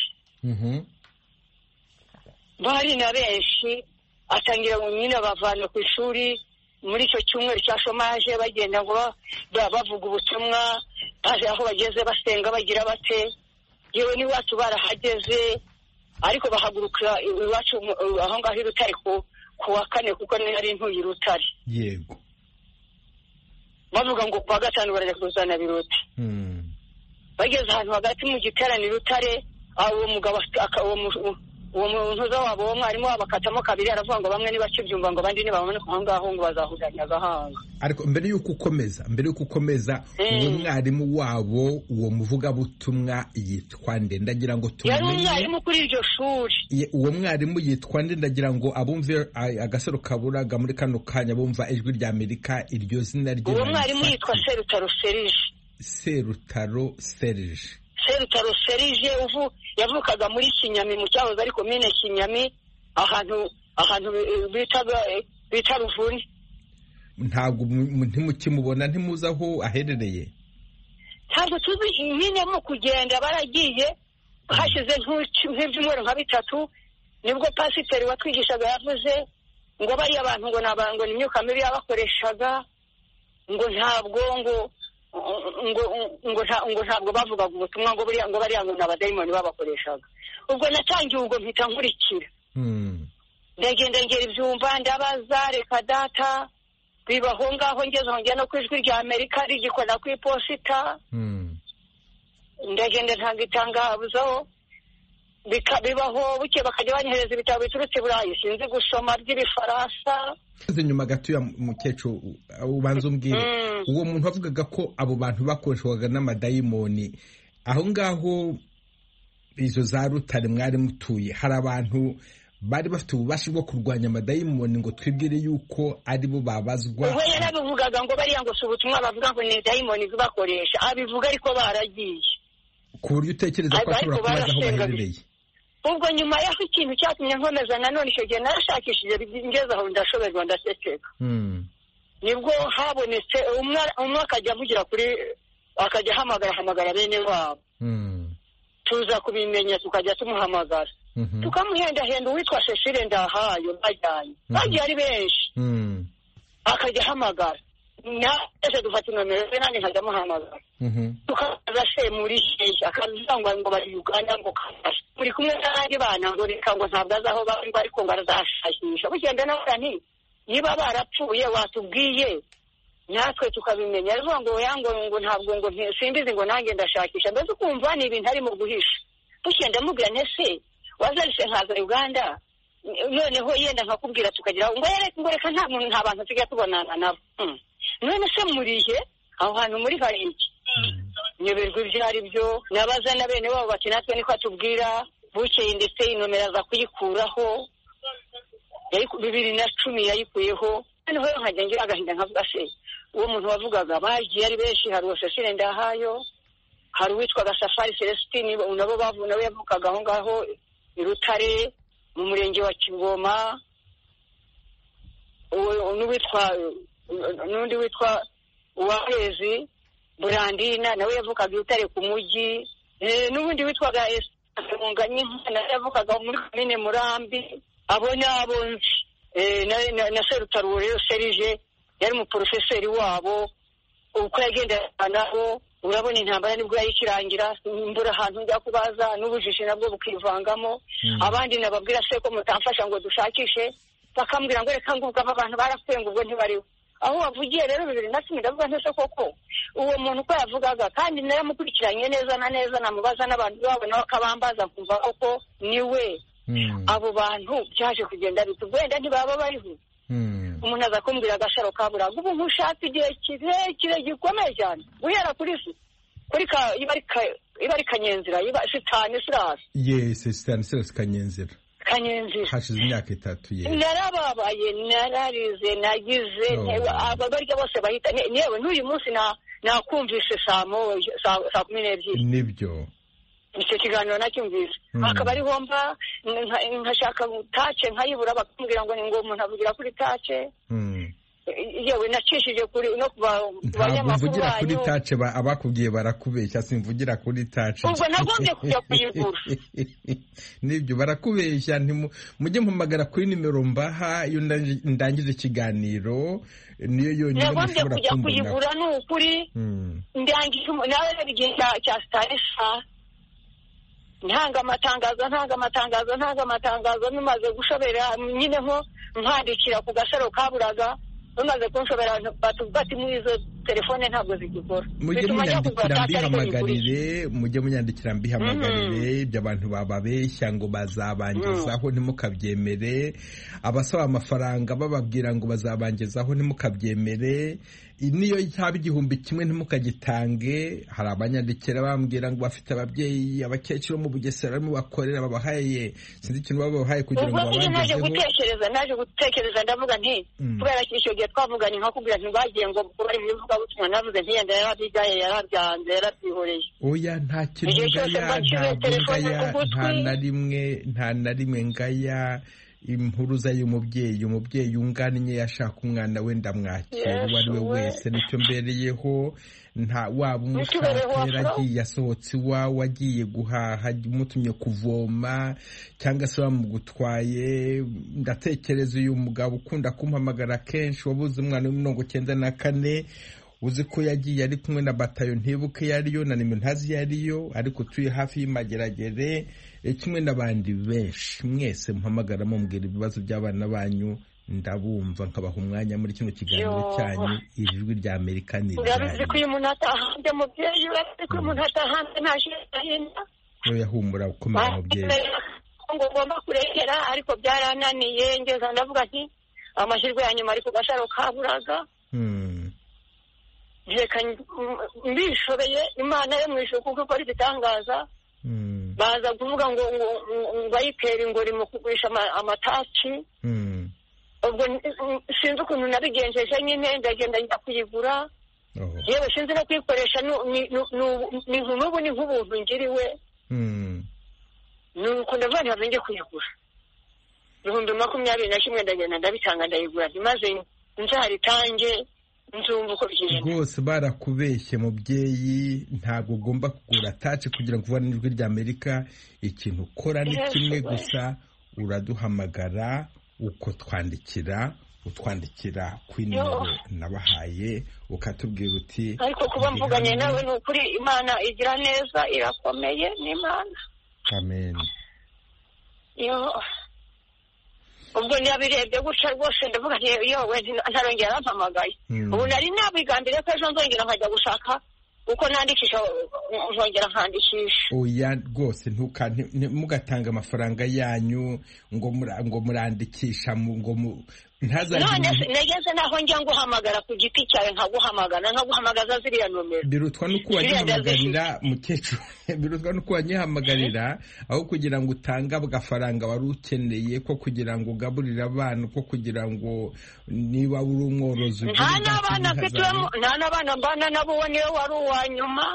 Speaker 6: bari na benshi atangira nyine bavana ku ishuri muri icyo cyumweru cya shomaje bagenda ngo bavuga ubutumwa, baje aho bageze basenga bagira bate. yewe n'iwacu barahageze ariko bahagurukira iwacu aho ngaho i Rutare ku wa 4 kuko nari ntuye i Rutare.
Speaker 1: Yego.
Speaker 6: bavuga ngo kuwa 5 barajya kuzana birote. bageze ahantu hagati mu giterane Rutare, uwo mugabo uwo muntu wabo wo mwarimu wabakatamo 2 aravuga ngo bamwe nibakibyumva ngo abandi nibabone aho ngaho ngo bazahuzanya Agahanga.
Speaker 1: ariko mbere y'uko ukomeza uwo mwarimu wabo uwo muvuga butumwa yitwa nde? ndagira ngo tumenye.
Speaker 6: yari umwarimu kuri iryo shuri.
Speaker 1: uwo mwarimu yitwa nde? ndagira ngo abumve Agasaro Kaburaga muri kano kanya bumva ijwi rya Amerika iryo zina rye.
Speaker 6: uwo mwarimu yitwa Serutaro Serge.
Speaker 1: Serutaro Serge.
Speaker 6: Serutaro Serge yavukaga muri Kinyami mu cyahoze ari komine Kinyami, ahantu bita Ruvuni.
Speaker 1: ntabwo ntimukimubona, ntimuzi aho aherereye?
Speaker 6: ntabwo tuzi nyine mu kugenda baragiye. hashize nk'ibyumweru nka 3 nibwo pasiteri watwigishaga yavuze ngo bariya abantu ngo ni imyuka mibi yabakoreshaga, ngo ntabwo ngo ntabwo bavugaga ubutumwa, ngo bariya ngo n'abadayimoni babakoreshaga. ubwo natangiye ubwo mpita nkurikira. ndagenda ngera ibyumba ndabaza, reka data bibaho ngaho, ngeze aho njya no ku ijwi rya Amerika rigikora ku iposita. ndagenda ntanga itangazo bibaho, buke bakajya banyohereza ibitabo biturutse Burayi sinzi gusoma by'ibifaransa.
Speaker 1: nyuma gato ya mukecuru ubanza umbwire uwo muntu wavugaga ko abo bantu bakoreshwaga n'amadayimoni aho ngaho izo za Rutare mwari mutuye, hari abantu bari bafite ububasha bwo kurwanya amadayimoni ngo twibwire yuko ari bo babazwa?
Speaker 6: ubwo yarabivugaga ngo bariya ngo si ubutumwa bavuga ngo ni dayimoni zibakoresha, abivuga ariko baragiye.
Speaker 1: ku buryo utekereza ko ashobora kubaza aho baherereye?
Speaker 6: ubwo nyuma y'aho ikintu cyatumye nkomeza nanone icyo gihe narashakishije ngeze aho ndashoberwa ndaceceka. nibwo habonetse umwe akajya avugira akajya ahamagara bene wabo. Tuza kubimenya tukajya tumuhamagara tukamuhendahenda uwitwa Cecile Ndahayo bagiye ari benshi akajya ahamagara ese dufata inomero ze nanjye nkajya amuhamagara tukaza se muri hehe akavuga ngo bari Uganda ngo muri kumwe n'abandi bana ngo reka ngo ntabwo azi aho bari ariko ngo arazashakisha bugenda nawe nti niba barapfuye watubwiye natwe tukabimenya arivuga ngo ntabwo ngo simbizi ngo nanjye ndashakisha mbese ukumva ni ibintu ari mu guhisha bugenda mubwira ntese wazarise nkaza Uganda noneho yenda nkakubwira tukagira ngo reka nta bantu tujya tubonana nabo none se murihe aho hantu muri hari iki nyoberwa ibyo ari byo nabaza na bene wabo bati natwe niko atubwira bukeye ndetse inomero aza kuyikuraho 2010 yayikuyeho noneho nkajya ngira agahinda nkavuga se uwo muntu wavugaga bagiye ari benshi hari Cecile Ndahayo hari uwitwaga Safari Celestine nabo nawe yavukaga aho ngaho i Rutare mu murenge wa Kigoma n'undi witwa Uwahezi Burandina nawe yavukaga i Rutare ku mujyi n'ubundi witwaga Nganye nawe yavukaga muri komine Murambi abo nabo nzi na Serutaruwo rero Serije yari umuprofeseri wabo uko yagendana nabo urabona intambara nibwo yayikirangira mbura ahantu njya kubaza n'ubujiji nabwo bukivangamo abandi nababwira se ko mutamfasha ngo dushakishe bakambwira ngo reka ngubwo abantu barapfuye ngo ubwo ntibariho aho wavugiye rero 2010 ndavuga ntese koko uwo muntu uko yavugaga kandi naramukurikiranye neza na neza namubaza n'abantu babona bakabambaza kumva koko niwe abo bantu byaje kugenda bitugwenda ntibaba bariho umuntu aza kumbwira agasharo kaburaga ubu nkushatse igihe kirekire gikomeye cyane guhera kuri ibari Kanyenzira shitani sirasi
Speaker 1: Sitani Sirasi Kanyenzira hashize imyaka 3
Speaker 6: narababaye nararize nagize ababarya bose bahita yewe n'uyu munsi nakumvise saa 12
Speaker 1: nibyo
Speaker 6: icyo kiganiro nacyumvise akaba ari homba nkashaka tace nkayibura bakambwira ngo ni ngo umuntu avugira kuri tace yewe nacishije kuri no kubanyamakuru
Speaker 1: uvugira kuri tace abakubwiye barakubeshya simvugira kuri tace
Speaker 6: ubwo nagombye kujya kuyigura
Speaker 1: nibyo barakubeshya mujye mpamagara kuri nimero mbaha iyo ndangije ikiganiro niyo yonyine
Speaker 6: mushobora kujya kuyigura n'ukuri ndangije nawe n'igenda cya Starisa ntanga amatangazo numaze gushobera nyine nko nkandikira ku gasaro kaburaga numaze kunshobera bati muri izo telefone ntabwo zigikora
Speaker 1: mujye munyandikira mbihamagarire ibyo abantu bababeshya ngo bazabangezaho ntimukabyemere abasaba amafaranga bababwira ngo bazabangezaho ntimukabyemere niyo yaba 1,000 ntimukagitange hari abanyandikira bambwira ngo bafite ababyeyi abakecuru mu Bugesera barimo bakorera babahaye sinzi ikintu babahaye kugira ngo babangezeho
Speaker 6: naje gutekereza ndavuga nti kubera icyo gihe twavuganye nkakubwira ntibagiye ngo bari bivuga butumwa navuze ntiyenda yarabyigaye yarabyanze yarabyihoreye
Speaker 1: oya nta kintu nta na rimwe ngaya impuruza y'umubyeyi ungannye yashaka umwana we ndamwakira uwo ari we wese nicyo mbereyeho nta waba umushaka yaragiye asohotse iwawe agiye guhaha umutumye kuvoma cyangwa se bamugutwaye ndatekereza uyu mugabo ukunda kumpamagara kenshi wabuze umwana w'94 uzi ko yagiye ari kumwe na batayo ntibuke yariyo na nimero ntazi yariyo ariko tuye hafi y'Imageragere kimwe n'abandi benshi mwese muhamagara mumbwira ibibazo by'abana banyu ndabumva nkabaha umwanya muri kino kiganiro cyanyu ijwi rya Amerika ni
Speaker 6: urabizi ko uyu muntu atahanje mubyeyi urabizi ko umuntu atahanje ntashinda
Speaker 1: yahumura ukomera mubyeyi
Speaker 6: ngo ngomba kurekera ariko byarananiye ngeza ndavuga nti amahirwe ya nyuma ari ku gasharo kaburaga reka mbishobeye Imana yo mwisho kuko ikora ibitangaza baza kuvuga ngo bayitera ingori mu kugurisha amataki ubwo sinzi ukuntu nabigenjeje nyine ndagenda njya kuyigura yewe sinzi no kuyikoresha n'ubu ni nk'ubuntu ngiriwe nuko ndavuga ntabwo njye kuyigura 2021 ndagenda ndabitanga ndayigura maze nzaritange nzumva uko bigenda
Speaker 1: rwose barakubeshye mubyeyi, ntabwo ugomba kugura taci kugira ngo uvane ijwi rya Amerika. Ikintu ukora ni kimwe gusa, uraduhamagara utwandikira ku nimero nabahaye, ukatubwira uti
Speaker 6: ariko kuba mvuganye nawe ni ukuri Imana igira neza, irakomeye n'Imana.
Speaker 1: Amen.
Speaker 6: Ubwo nabirebye gutya rwose ndavuga nti yowe ntarongera arampamagaye. Ubu nari nabigambiriye ko ejo nzongera nkajya gushaka uko nandikisha, nzongera nkandikisha.
Speaker 1: Oya rwose mugatanga amafaranga yanyu ngo murandikisha ngo
Speaker 6: none nageze naho njya nguhamagara ku giti cyawe nkaguhamagaza ziriya nomero.
Speaker 1: Birutwa nuko wanyihamagarira mukecuru, birutwa nuko wanyihamagarira aho kugira ngo utange agafaranga wari ukeneye ko kugira ngo ugaburire abana, ko kugira ngo niba uri umworozi
Speaker 6: nta n'abana mbana nabo, uwo niwe wari uwa nyuma.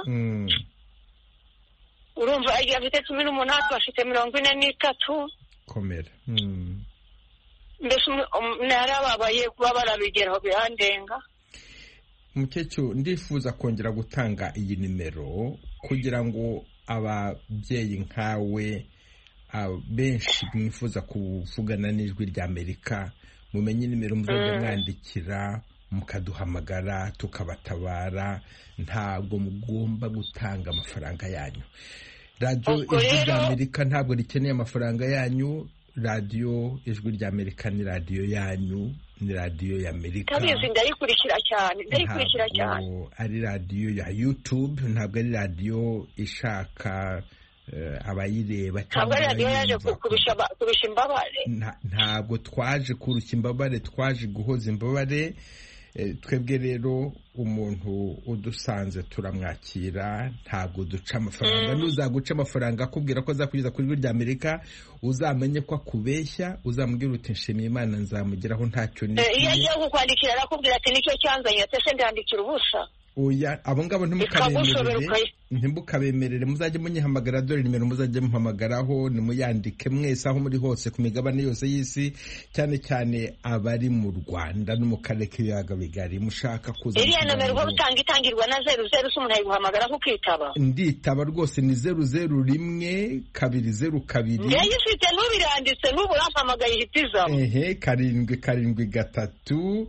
Speaker 6: Urumva afite 18, bafite 43.
Speaker 1: Komera.
Speaker 6: Mbese narababaye kuba barabigeraho birandenga.
Speaker 1: Mukecuru, ndifuza kongera gutanga iyi nimero kugira ngo ababyeyi nkawe benshi mwifuza kuvugana n'ijwi rya Amerika mumenye nimero muzajya mwandikira, mukaduhamagara tukabatabara. Ntabwo mugomba gutanga amafaranga yanyu. Radio Ijwi rya Amerika ntabwo rikeneye amafaranga yanyu. Radio Ijwi rya Amerika ni radio yanyu, ni radio ya Amerika.
Speaker 6: Kabizi ndayikurikira cyane.
Speaker 1: Ari radio ya YouTube, ntabwo ari radio ishaka abayireba
Speaker 6: cyangwa ntabwo radio yaje kurusha imbabare.
Speaker 1: Ntabwo twaje kurusha imbabare, twaje guhoza imbabare. Twebwe rero umuntu udusanze turamwakira, ntabwo duca amafaranga. Nuzaguca amafaranga akubwira ko azakugeza kuri Ijwi rya Amerika, uzamenye ko akubeshya, uzamubwira uti nshimiye Imana nzamugeraho ntacyo ni.
Speaker 6: Iyo agiye kukwandikira arakubwira ati nicyo cyanzanye, ese ndandikira ubusa.
Speaker 1: Oya, abo ngabo ntimukabemerere, muzajye munyihamagara, dore nimero muzajye muhamagaraho, nimuyandike mwese aho muri hose ku migabane yose y'isi, cyane cyane abari mu Rwanda no mu karere k'ibiyaga bigari. Mushaka kuza
Speaker 6: iriya nomero uba itangirwa na 00 umuntu ayiguhamagara ukitaba.
Speaker 1: Nditaba rwose, ni 001 202.
Speaker 6: Yayifite n'ubiranditse n'ubu urampamagaye ihitiza.
Speaker 1: 773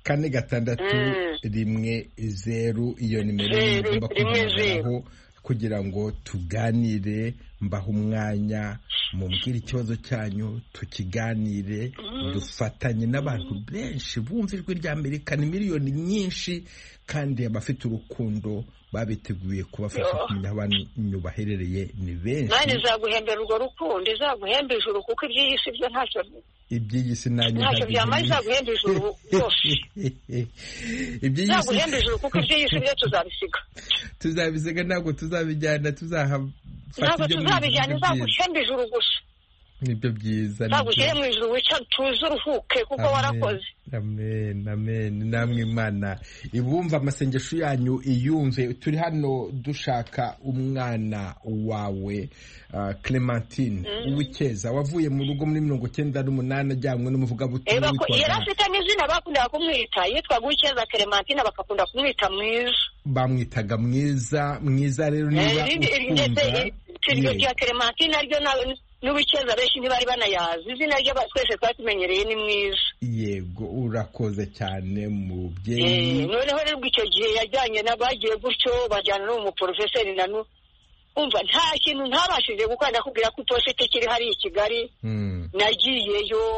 Speaker 1: 4-6-1-0. Iyo nimero igomba kugaragaraho kugira ngo tuganire, mbaho umwanya, mumbwire ikibazo cyanyu, tukiganire, dufatanye n'abantu benshi bumva Ijwi rya Amerika. Ni miliyoni nyinshi, kandi abafite urukundo babiteguye kubafasha kumenya aho abantu baherereye ni benshi.
Speaker 6: Imana izaguhembera urwo rukundo, izaguhemba ijuru, kuko iby'iyi si byo ntacyo
Speaker 1: iby'iyisi nanjye
Speaker 6: ntacyo byamara. Izaguhemba ijuru rwose, izaguhemba ijuru, kuko iby'iyisi byo tuzabisiga,
Speaker 1: ntabwo tuzabijyana,
Speaker 6: ntabwo tuzabijyana, izaguhemba ijuru gusa.
Speaker 1: Nibyo byiza,
Speaker 6: nzagushyire mu ijuru wica tuze uruhuke kuko warakoze.
Speaker 1: Amen, amen. Namwe Imana ibumva amasengesho yanyu, iyumve. Turi hano dushaka umwana wawe Clementine Uwikeza, wavuye mu rugo muri 1998 ajyanywe n'umuvugabutumwa witwa.
Speaker 6: Yari afite n'izina bakundaga kumwita, yitwaga Uwikeza Clementine, bakakunda kumwita mwiza.
Speaker 1: Bamwitaga mwiza rero niba ukunda.
Speaker 6: Iryo rya Clementine aryo n'Uwikeza benshi ntibari banayazi, izina ryo twese twatumenyereye ni mwiza.
Speaker 1: Yego, urakoze cyane mubyeyi.
Speaker 6: Noneho rero icyo gihe yajyanye n'abagiye gutyo, bajyana n'umuprofeseri nanu. Umva nta kintu ntabashije gukora, ndakubwira ko iposite kiri hari i Kigali. Nagiyeyo.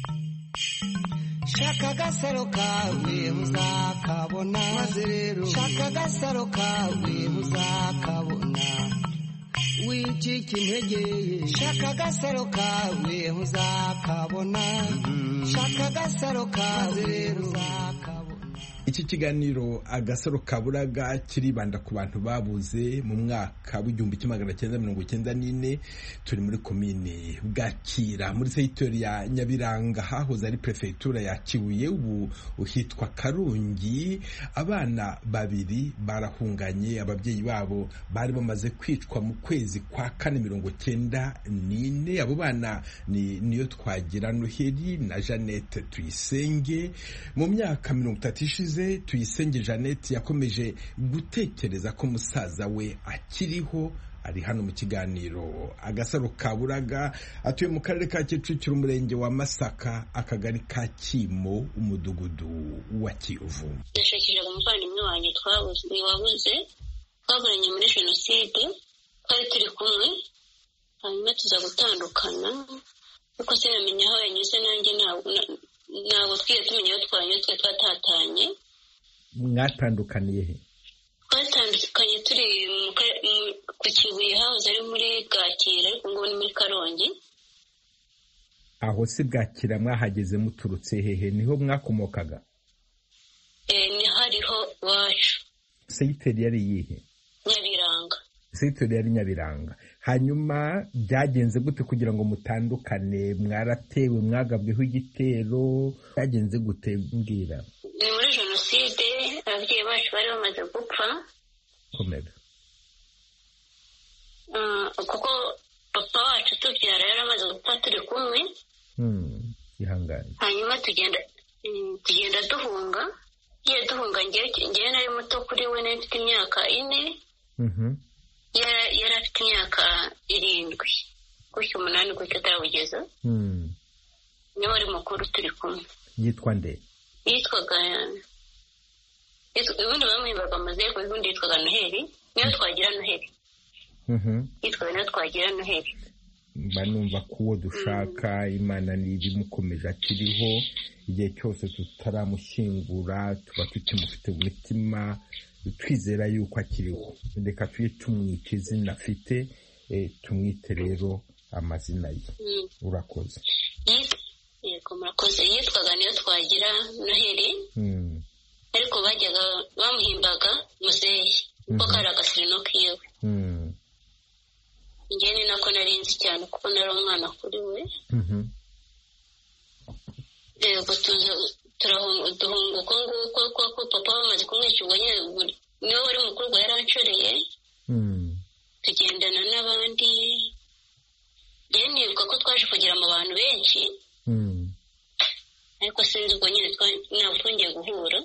Speaker 3: Shaka agasaro kawe muzakabona, maze rero shaka agasaro kawe muzakabona. Wicika intege, shaka agasaro kawe muzakabona, shaka agasaro kawe rero uzakabona.
Speaker 1: Iki kiganiro Agasaro Kaburaga kiribanda ku bantu babuze mu mwaka w'1994. Turi muri komine Bwakira, muri segitori ya Nyabiranga, hahoze ari prefecture ya Kibuye, ubu uhitwa Karungi. Abana babiri barahunganye, ababyeyi babo bari bamaze kwicwa mu kwezi kwa 4/94. Abo bana niyo Twagira Noheli na Jeannette Tuyisenge. Mu myaka 30 ishize ishize Tuyisenge Jeannette yakomeje gutekereza ko musaza we akiriho. Ari hano mu kiganiro Agasaro Kaburaga, atuye mu karere ka Kicukiro, umurenge wa Masaka, akagari ka Kimo, umudugudu wa Kiyovu.
Speaker 5: Nashakiraga umuvandimwe wanjye wabuze twaburanye muri jenoside, twari turi kumwe, hanyuma tuza gutandukana, kuko sinamenya aho yanyuze, nanjye ntabwo twigeze tumenya aho twanyuze, twe twatatanye.
Speaker 1: Mwatandukaniye he?
Speaker 5: Twatandukanye turi ku Kibuye, hahoze ari muri Bwakira, ariko ngo ni muri Karongi.
Speaker 1: Aho si Bwakira mwahageze muturutse hehe? Niho mwakomokaga?
Speaker 5: Ni hariho wacu.
Speaker 1: Seyiteri yari yihe?
Speaker 5: Nyabiranga.
Speaker 1: Seyiteri yari Nyabiranga. Hanyuma byagenze gute kugira ngo mutandukane? Mwaratewe, mwagabweho igitero, byagenze gute mbwira?
Speaker 5: Ni muri jenoside, ababyeyi bacu bari bamaze gupfa.
Speaker 1: Komera.
Speaker 5: Kuko papa wacu tubyara yari amaze gupfa turi kumwe.
Speaker 1: Ihangane.
Speaker 5: Hanyuma tugenda duhunga. Iyo duhunga ngewe nari muto kuri we, nari mfite imyaka 4. Yari afite imyaka 7. Gutyo 8 gutyo atarabugeza. Niwe wari mukuru turi kumwe.
Speaker 1: Yitwa nde?
Speaker 5: Yitwaga ubundi bamuhimbaga amazeko, ubundi yitwaga Noheli. Niyo Twagira Noheli. Yitwaga Niyo Twagira Noheli.
Speaker 1: Mba numva ko uwo dushaka Imana nibimukomeje akiriho, igihe cyose tutaramushyingura tuba tukimufite mu mitima, twizera yuko akiriho. Reka tuye tumwita izina afite, tumwite rero amazina ye. Urakoze.
Speaker 5: Yego murakoze. Yitwaga Niyo Twagira Noheli. Ariko bajyaga bamuhimbaga Muzehe, kuko kari agasirino kiwe. Njye ni nako narinzi cyane, kuko nari umwana kuri we. Yego duhunga uko nguko, kuko papa bamaze kumwica, ubwo nyine niwe wari mukuru, ubwo yaranshoreye. Tugendana n'abandi. Njye nibuka ko twaje kugira mu bantu benshi, ariko sinzi ubwo nyine ntabwo twongeye guhura.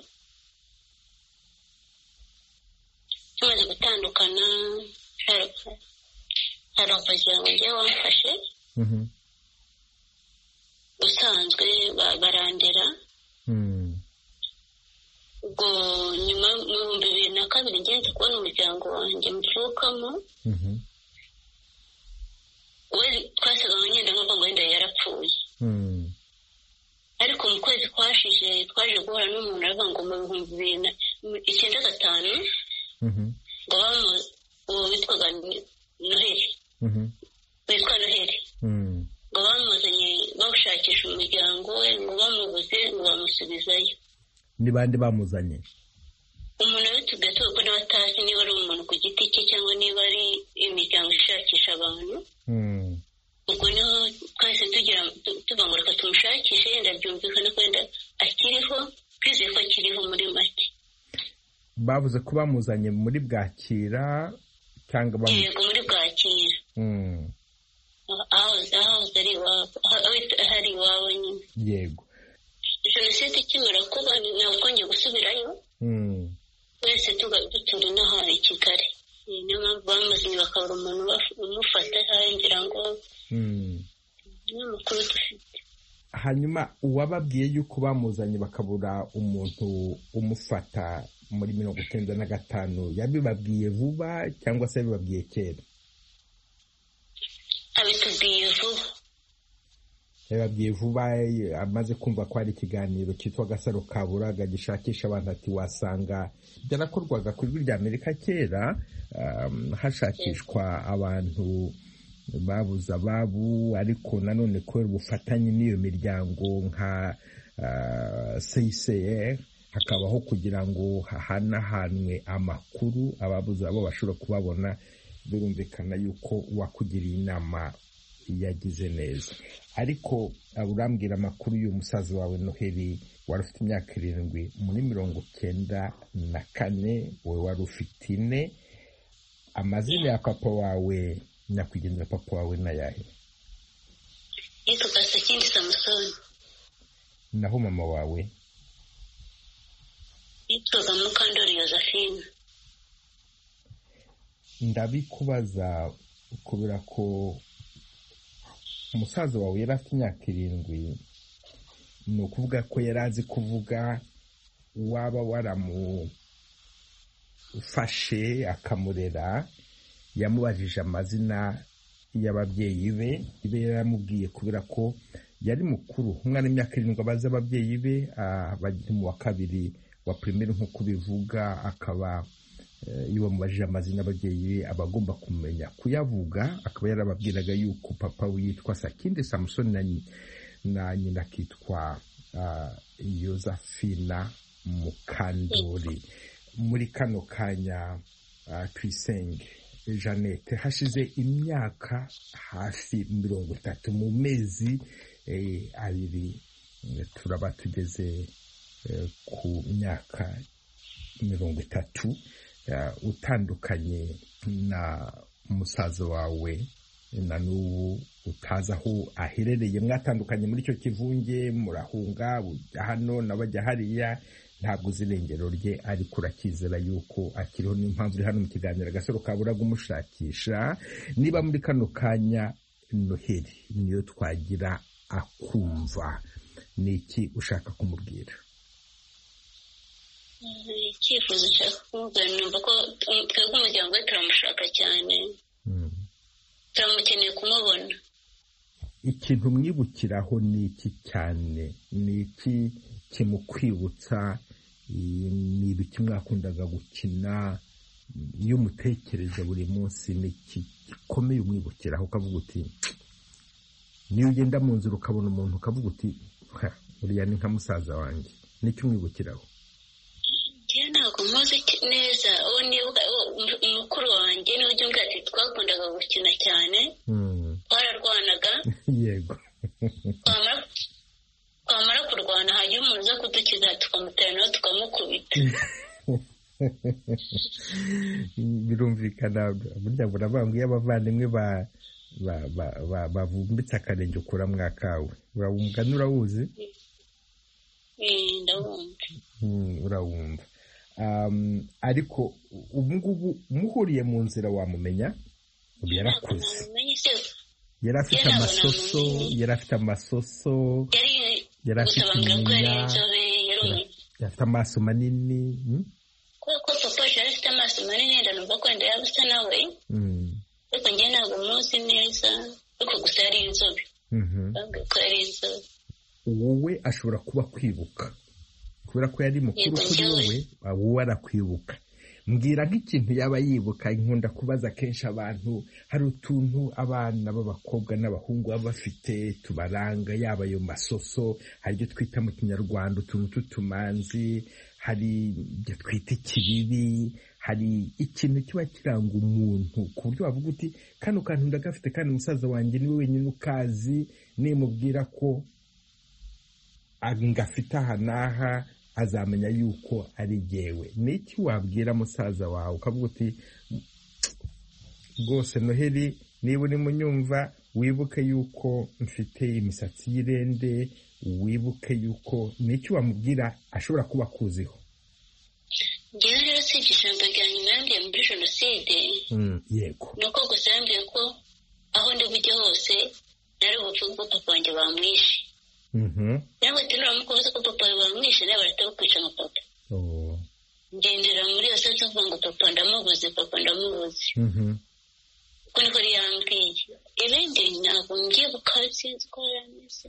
Speaker 5: Tumaze gutandukana, hari abagira ngo njye wamfashe, usanzwe barandera. Ubwo nyuma mu 2002 ngenzi kubona umuryango wanjye mvukamo, we twasaga ngenda nkuko ngo wenda yarapfuye. Ariko mu kwezi kwashije twaje guhura n'umuntu aravuga ngo mu 2095 ngo uwo witwaga Noheli, witwa Noheli, ngo bamuzanye bawushakisha umuryango we, ngo bamubuze, ngo bamusubizayo.
Speaker 1: Ni bande bamuzanye?
Speaker 5: Umuntu witubwiye ko nawe atazi niba ari umuntu ku giti cye cyangwa niba ari imiryango ishakisha abantu. Ubwo niho twahise tuvuga ngo reka tumushakishe, yenda byumvikana ko wenda akiriho, twizeye ko akiriho muri make.
Speaker 1: Bavuze ko bamuzanye muri Bwakira cyangwa
Speaker 5: Yego, muri Bwakira. Aho hari iwabo nyine.
Speaker 1: Yego.
Speaker 5: Jenoside ikimara kuba ntabwo twongeye gusubirayo. Twese turi n'aha i Kigali. Niyo mpamvu bamuzanye bakabura umuntu umufata, ngira ngo n'amakuru dufite.
Speaker 1: Hanyuma uwababwiye yuko bamuzanye bakabura umuntu umufata muri 1995, yabibabwiye vuba cyangwa se yabibabwiye kera?
Speaker 5: Abitubwiye vuba.
Speaker 1: Yababwiye vuba, amaze kumva ko hari ikiganiro cyitwa Agasaro Kaburaga gishakisha abantu, ati wasanga byarakorwaga ku Ijwi ry'Amerika kera, hashakishwa abantu babuze ababo, ariko nanone kubera ubufatanye n'iyo miryango nka CICR, hakabaho kugira ngo hahanahanwe amakuru, ababuze abo bashobora kubabona. Birumvikana yuko wakugiriye inama yagize neza. Ariko urambwira amakuru y'uyu musaza wawe Noheli wari ufite imyaka 7, muri 1994 wowe wari ufite 4. Amazina ya papa wawe, nyakwigendera papa wawe nayahe?
Speaker 5: Yitwa Sakindi Samusoni.
Speaker 1: Naho mama wawe?
Speaker 5: yitwaga Mukandori Josephine.
Speaker 1: ndabikubaza kubera ko umusaza wawe yari afite imyaka 7, ni ukuvuga ko yari azi kuvuga, waba waramufashe akamurera, yamubajije amazina y'ababyeyi be yaramubwiye kubera ko yari mukuru. Umwana w'imyaka 7 abaza ababyeyi be, bagira mu wa 2 wa primaire nk'uko bivuga, akaba iyo bamubajije amazina y'ababyeyi be aba agomba kumenya kuyavuga. Akaba yarababwiraga yuko papa witwa Sakindi Samson na nyina akitwa Josephine Mukandori. Muri kano kanya Tuyisenge Jeannette, hashize imyaka hafi 30, mu mezi 2 turaba tugeze ku myaka 30 utandukanye na musaza wawe, na n'ubu utazi aho aherereye. Mwatandukanye muri icyo kivunge, murahunga hano n'abajya hariya, ntabwo uzi irengero rye, ariko urakizera yuko akiriho. Niyo mpamvu uri hano mu kiganiro Agasaro Kaburaga umushakisha. Niba muri kano kanya Noheli niyo twagira akumva, ni iki ushaka kumubwira?
Speaker 5: Icyifuzo nshaka kumubwira, numva ko twebwe umuryango we turamushaka cyane, turamukeneye kumubona.
Speaker 1: Ikintu mwibukiraho ni iki cyane? Ni iki kimukwibutsa? Ni ibiki mwakundaga gukina? Iyo umutekereje buri munsi, ni iki gikomeye umwibukiraho ukavuga uti, niyo ugenda mu nzira ukabona umuntu ukavuga uti uriya ni nka musaza wanjye? Ni iki umwibukiraho?
Speaker 5: Ntabwo muzi neza, uwo nibuka umukuru wanjye niwe ujya umbwira ati twakundaga gukina cyane, twararwanaga.
Speaker 1: Yego.
Speaker 5: twamara kurwana hajya umuntu uza kudukiza tukamutera nawe tukamukubita.
Speaker 1: Birumvikana, burya burabanguye abavandimwe bavumbitse akarenge ukura mwakawe. Urawumva n'urawuzi?
Speaker 5: Ndawumva.
Speaker 1: Urawumva. Ariko ubu ngubu muhuriye mu nzira wamumenya? Ubu yarakuze, yari afite amasoso, yari afite iminya, yari afite amaso manini.
Speaker 5: Kuko papa yari afite amaso manini, ndanumva ko wenda yaba asa nawe, ariko njye ntabwo muzi neza, ariko gusa yari inzobe. Ko yari inzobe.
Speaker 1: Wowe ashobora kuba kwibuka kubera ko yari mukuru kuri wowe arakwibuka. Mbwira nk'ikintu yaba yibuka. Nkunda kubaza kenshi abantu, hari utuntu abana b'abakobwa n'abahungu baba bafite tubaranga, yaba ayo masoso, hari ibyo twita mu Kinyarwanda utuntu tw'utumanzi, hari ibyo twita ikibiri, hari ikintu kiba kiranga umuntu ku buryo wavuga uti kano kantu ndagafite, kandi umusaza wanjye niwe wenyine ukazi, nimubwira ko ngafite aha n'aha azamenya yuko ari jyewe. Ni iki wabwira musaza wawe ukavuga uti rwose Noheli, niba uri munyumva, wibuke yuko mfite imisatsi y'irende, wibuke yuko? Ni iki wamubwira ashobora kuba akuziho?
Speaker 5: Njyewe rero si ijambo rya nyuma yambwiye muri Jenoside.
Speaker 1: Yego.
Speaker 5: Ni uko gusa yambwiye ko aho ndi bujye hose nari bupfe kuko papa wanjye bamwishe. Nawe turamukubuza ko papa bamwishe, nawe barata kwica nka papa. Ngendera muri iyo sasa kuvuga ngo papa ndamubuze. Uko niko yambwiye. Ibindi ntabwo ngiye gukasinzi ko yarameze.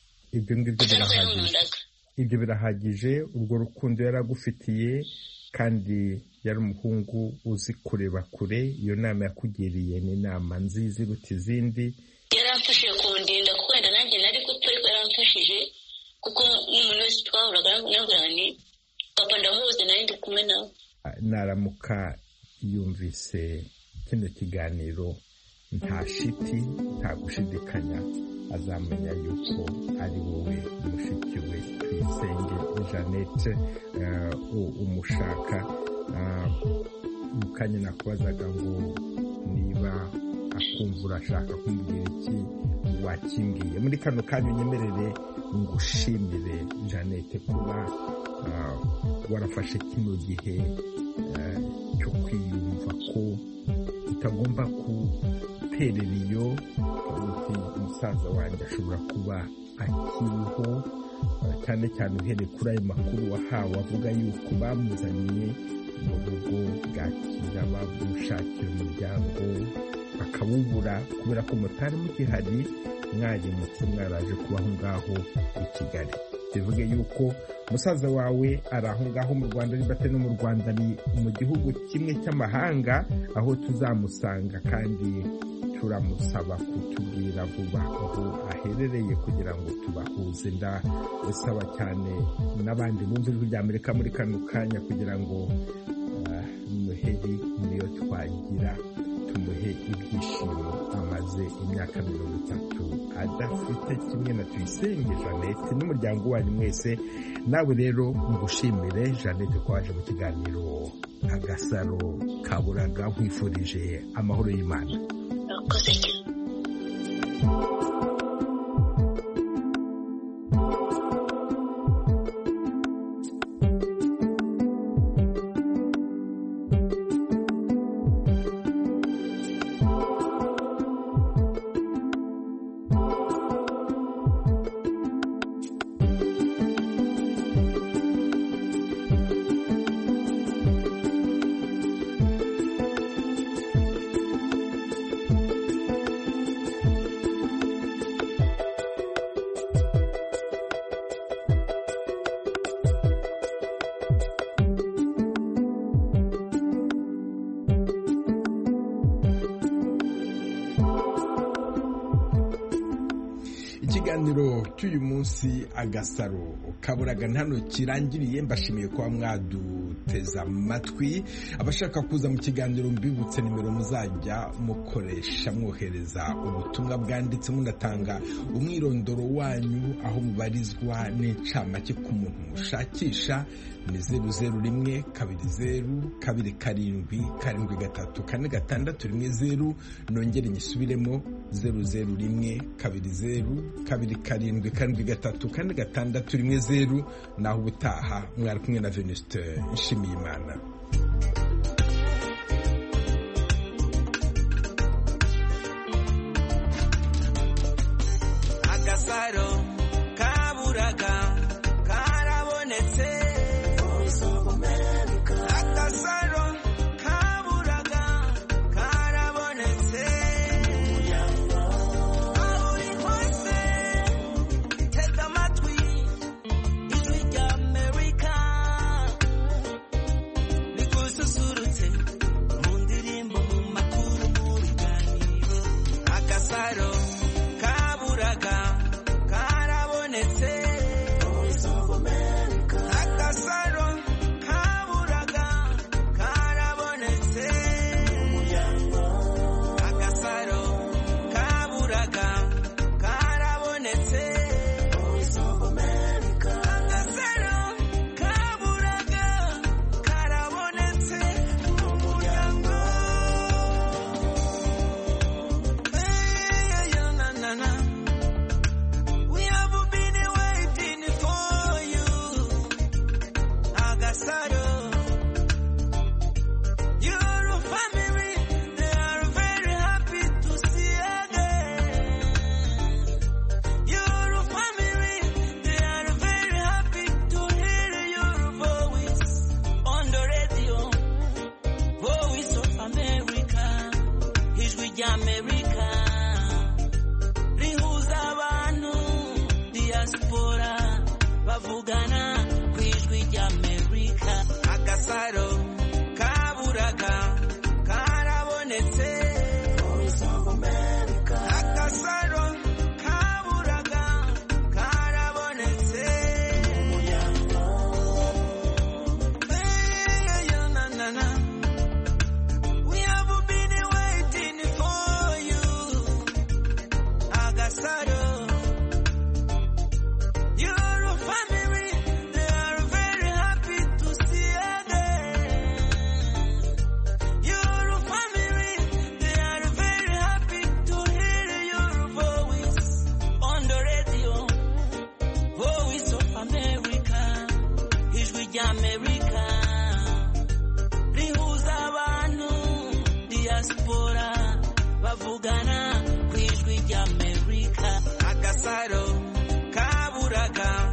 Speaker 1: Ibyo birahagije. Urwo rukundo yaragufitiye, kandi yari umuhungu uzi kureba kure. Iyo nama yakugiriye ni inama nziza iruta izindi.
Speaker 5: Yaramfashije kundinda kuko wenda nanjye nari gupfa, ariko yaramfashije kuko n'umuntu wese twahuraga nambwira ni papa ndamubuze, nari ndi kumwe nawe.
Speaker 1: Naramuka yumvise kino kiganiro, nta shiti, nta gushidikanya, azamenya yuko ari wowe mushiki we Tuyisenge Jeannette umushaka. Mu kanya nakubazaga ngo niba akumva urashaka kumbwira iki, wakimbwiye. Muri kano kanya unyemerere ngushimire Jeannette kuba warafashe kino gihe cyo kwiyumva ko utagomba guterera iyo umusaza wanjye ashobora kuba akiriho, cyane cyane uhereye kuri ayo makuru wahawe avuga yuko bamuzaniye mu rugo bwakira bamushakira umuryango bakawubura kubera ko mutari mugihari, mwarimutse mwaraje kuba aho ngaho i Kigali. bivuge yuko musaza wawe ari aho ngaho mu Rwanda, niba atari no mu Rwanda ari mu gihugu kimwe cy'amahanga aho tuzamusanga, kandi turamusaba kutubwira vuba aho aherereye kugira ngo tubahuze. Ndasaba cyane n'abandi bumva ijwi rya Amerika muri kano kanya kugira ngo Noheli niyo twagira tumuhe ibyishimo, amaze imyaka 30 adafite, kimwe na Tuyisenge Jeannette n'umuryango wanyu mwese. Nawe rero ngushimire Jeannette ko waje mu kiganiro Agasaro Kaburaga, nkwifurije amahoro y'Imana. Ikiganiro cy'uyu munsi Agasaro Kaburaga hano kirangiriye. Mbashimiye kuba mwaduteza amatwi. Abashaka kuza mu kiganiro mbibutse nimero muzajya mukoresha mwohereza ubutumwa bwanditse, munatanga umwirondoro wanyu, aho mubarizwa n'incamake ku muntu mushakisha. ni 001-227-773-46. nongere nyisubiremo 001-227-773-46. naho ubutaha mwari kumwe na Venuste Nshimiyimana.
Speaker 3: Agasaro Kaburaga karabonetse. Agasaro Kaburaga karabonetse. Aho uri hose tega amatwi ijwi rya Amerika rigususurutse mu ndirimbo, mu makuru, mu biganiro. Agasaro Kaburaga karabonetse. Agasaro Kaburaga karabonetse. Agasaro Kaburaga karabonetse. Agasaro Kaburaga karabonetse mu muryango. We have been waiting for you, Agasaro. Your family, they are very happy to see again. Your family, they are very happy to hear your voice on the radio. Voice of America, ijwi rya America. Rihuza abantu diaspora bavugana ku ijwi rya Amerika. Agasaro Kaburaga karabonetse. Agasaro Kaburaga karabonetse. We have been waiting for you, Agasaro. Your family, they are very happy to see again. diaspora bavugana ku ijwi ry'Amerika. Agasaro kaburaga